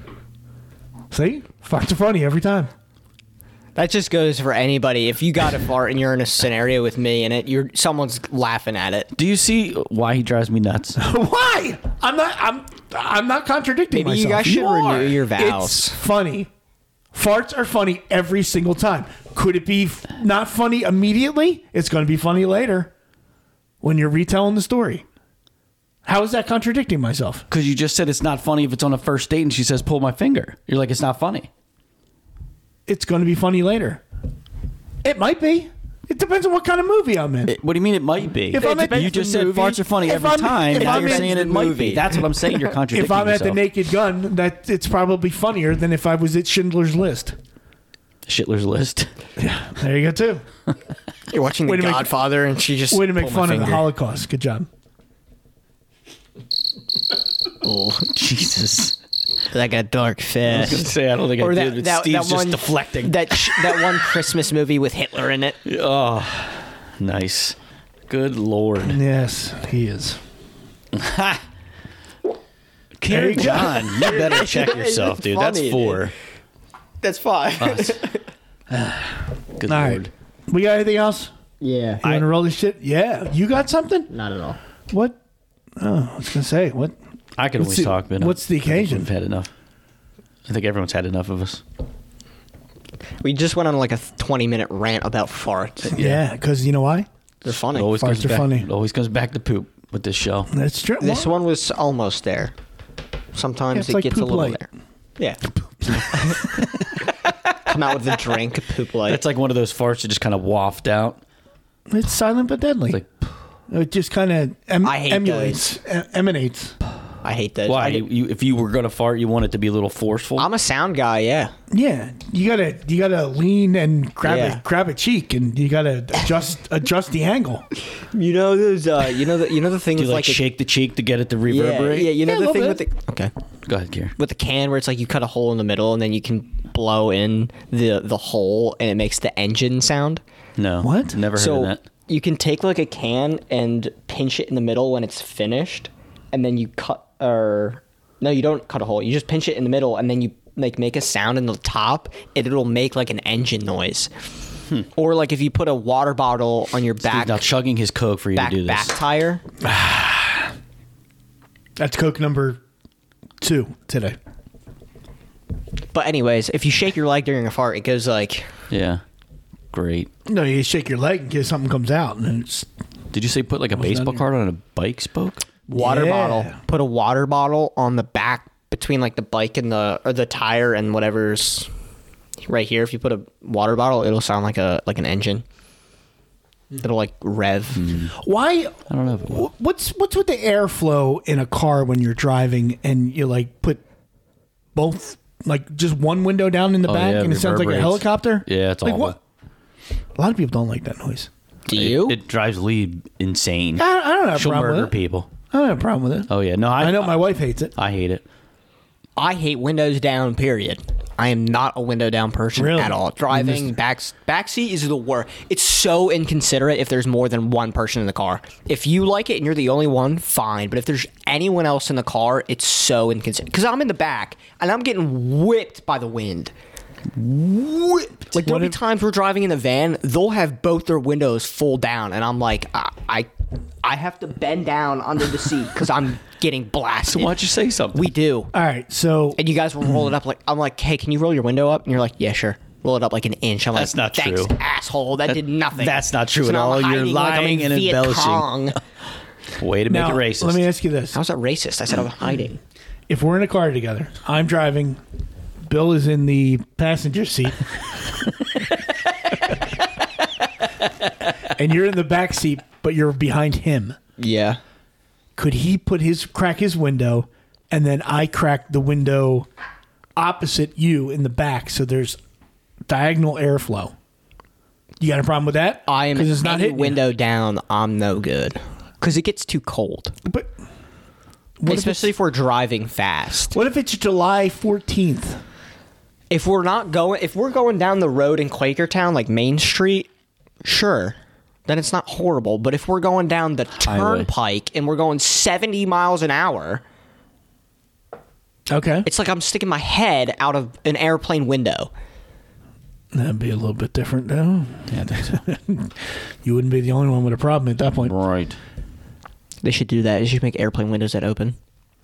See? Farts are funny every time. That just goes for anybody. If you got a fart and you're in a scenario with me in it, you're someone's laughing at it. Do you see why he drives me nuts? Why? I'm not I'm I'm not contradicting Maybe you myself. guys should are. renew your It's vows. funny. Farts are funny every single time. Could it be f- not funny immediately? It's going to be funny later when you're retelling the story. How is that contradicting myself? Because you just said it's not funny if it's on a first date and she says, pull my finger. You're like, it's not funny. It's going to be funny later. It might be. It depends on what kind of movie I'm in. It- what do you mean it might be? If I'm at you the just said movie- farts are funny if every I'm- time. if Now I'm you're in saying the it might movie. be. That's what I'm saying. You're contradicting If I'm at the yourself. Naked Gun, that it's probably funnier than if I was at Schindler's List. Schindler's List. There you go too. You're watching Way The to make- Godfather, and she just Way to make pulled my fun of the finger. Holocaust. Good job. Oh, Jesus. that got dark I fast. was gonna say I don't think I Or did. that, But that, Steve's that just one deflecting. That sh- that one Christmas movie with Hitler in it. Oh, nice. Good Lord. Yes, he is. Ha! There Karen you go. John, you better check yourself, dude. That's funny, four. That's fine. Good All right. Lord. We got anything else? Yeah, You want to roll this shit? Yeah. You got something? not at all. What? Oh, I was gonna say what? I can What's always the- talk, but what's the occasion? We've had enough. I think everyone's had enough of us. We just went on like a twenty minute rant about farts. Yeah, because you know why? They're funny. It always Farts comes are back. funny. It always comes back to poop with this show. That's true. This Well, one was almost there. Sometimes Yeah, it's it like gets a poop little light. there. Yeah. Come out with a drink, poop light. That's like one of those farts that just kind of waft out. it's silent but deadly. Like, it just kind of em- I hate emulates, e- emanates. I hate those. why? I You, do- you, if you were gonna fart, you want it to be a little forceful. I'm a sound guy, yeah. Yeah, you gotta you gotta lean and grab Yeah. a grab a cheek, and you gotta adjust adjust the angle. You know those. Uh, you know the. You know the thing Do you with like, like, a- shake the cheek to get it to yeah, reverberate? yeah. You know Yeah, a the little thing with bit. the. Okay. Go ahead, Kieran. With the can where it's like you cut a hole in the middle and then you can blow in the the hole and it makes the engine sound. No. What? Never heard So of that. you can take like a can and pinch it in the middle when it's finished, and then you cut or no, you don't cut a hole. You just pinch it in the middle, and then you like make a sound in the top, and it'll make like an engine noise. Hmm. Or like if you put a water bottle on your back, Steve, now chugging his Coke for you back to do this. back tire. That's Coke number two today. But anyways, if you shake your leg during a fart, it goes like. Yeah, great. No, you shake your leg in case something comes out, and it's Did you say put like a baseball card on a bike spoke? Water Yeah. bottle. Put a water bottle on the back between like the bike and the or the tire and whatever's right here. If you put a water bottle, it'll sound like a like an engine. It'll like rev. why. I don't know. If it will. wh- What's what's with the airflow in a car when you're driving and you like put both like just one window down in the Oh, back yeah, and it sounds like a reverberates. helicopter? Yeah, it's like awful. what? A lot of people don't like that noise. Do you? It, it drives Lee insane. I, I don't have a She'll problem murder with it. people. I don't have a problem with it. Oh yeah, no, I, I know my wife hates it. I hate it. I hate windows down, period. I am not a window down person Really? at all. Driving, back, backseat is the worst. It's so inconsiderate if there's more than one person in the car. If you like it and you're the only one, fine. But if there's anyone else in the car, it's so inconsiderate. Because I'm in the back and I'm getting whipped by the wind. Whipped. Like, there'll What be if- times we're driving in the van, they'll have both their windows full down. And I'm like, I, I, I have to bend down under the seat because I'm getting blasted. So why'd you say something? We do. All right, so And you guys will roll it up like I'm like, hey, can you roll your window up? And you're like, yeah, sure. Roll it up like an inch. I'm That's like, not thanks, true. asshole. That, That- did nothing. that's not true So at now I'm all. You're hiding like I'm lying in and Viet embellishing. Cong. Way to make now it racist. let me ask you this: How's that racist? I said I'm hiding. if we're in a car together, I'm driving, Bill is in the passenger seat, and you're in the back seat, but you're behind him. Yeah. Could he put his crack his window, and then I crack the window opposite you in the back, so there's diagonal airflow? You got a problem with that? I am 'Cause it's not any hitting you. window down. I'm no good because it gets too cold, But what if, especially it's, if we're driving fast. what if it's July fourteenth? If we're not going, if we're going down the road in Quakertown, like Main Street, sure, then it's not horrible. But if we're going down the Highway. turnpike and we're going seventy miles an hour, Okay, it's like I'm sticking my head out of an airplane window. that'd be a little bit different, though. Yeah, I think so. You wouldn't be the only one with a problem at that point. Right. They should do that. They should make airplane windows that open.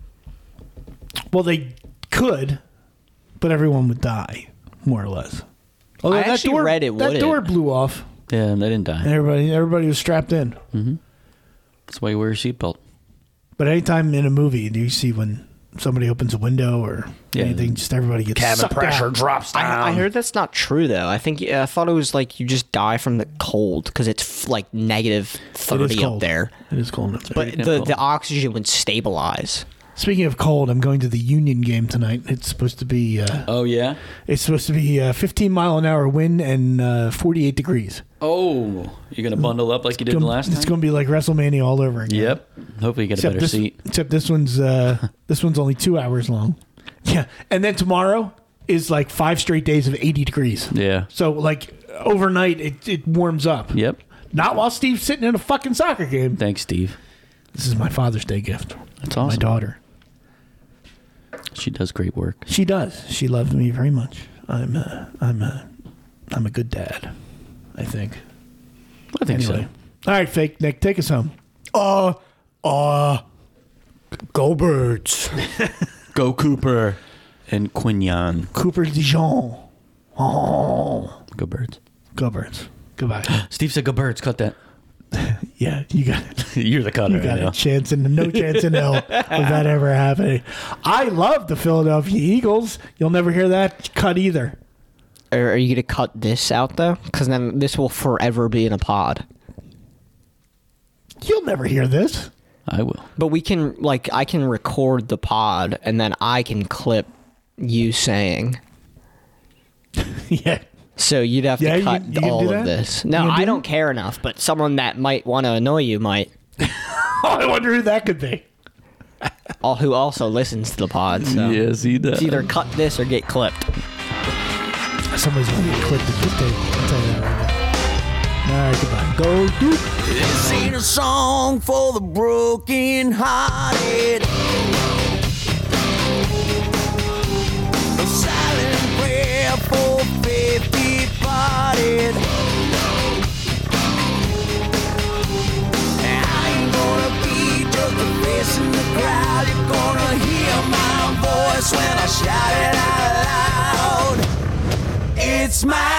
Well, they could, but everyone would die, more or less. Although I that actually door, read it that wouldn't. door blew off, Yeah, they didn't die. and everybody, everybody was strapped in. That's why you wear your seatbelt. But anytime in a movie, do you see when somebody opens a window or Yeah. anything, just everybody gets Cabin sucked pressure out. drops down. I, I heard that's not true though. I think I thought it was like you just die from the cold because it's f- like negative It is thirty up cold. there. It is cold up there. But damn the, cold. the oxygen would stabilize. Speaking of cold, I'm going to the Union game tonight. It's supposed to be uh, Oh yeah. it's supposed to be uh, fifteen mile an hour wind and uh, forty-eight degrees. Oh, you're gonna bundle up like you did the Gonna- last it's time. going to be like WrestleMania all over again. Yep. Hopefully you get a Except better this, seat. except this one's uh, this one's only two hours long. Yeah, and then tomorrow is like five straight days of eighty degrees. Yeah. So like overnight, it, it warms up. Yep. Not while Steve's sitting in a fucking soccer game. Thanks, Steve. This is my Father's Day gift. That's My awesome. daughter. She does great work. She does. She loves me very much. I'm a, I'm a, I'm a good dad, I think. I think Anyway. All right, Fake Nick, take us home. Uh, uh, go Birds. so. Go Cooper and Quignon. Cooper Dijon. Oh, Go Birds. go Birds. Goodbye. Steve said go Birds. Cut that. Yeah, you got it. You're the cutter. You got I know. a chance in no chance in hell of that ever happening. I love the Philadelphia Eagles. You'll never hear that cut either. Are, are you gonna cut this out though? Because then this will forever be in a pod. You'll never hear this. I will. But we can like I can record the pod and then I can clip you saying. Yeah. So you'd have to Yeah, you- cut you can all do of that? this. You No, can do I that? don't care enough, but someone that might want to annoy you might. I wonder who that could be. All who also listens to the pod. So Yes, he does. it's either cut this or get clipped. Somebody's going to get clipped at this table. I'll tell you that right now. right, goodbye. Go Duke. This ain't a song for the broken hearted. A silent prayer for faith departed. I ain't gonna be just a face in the crowd. You're gonna hear my voice when I shout it out loud. It's my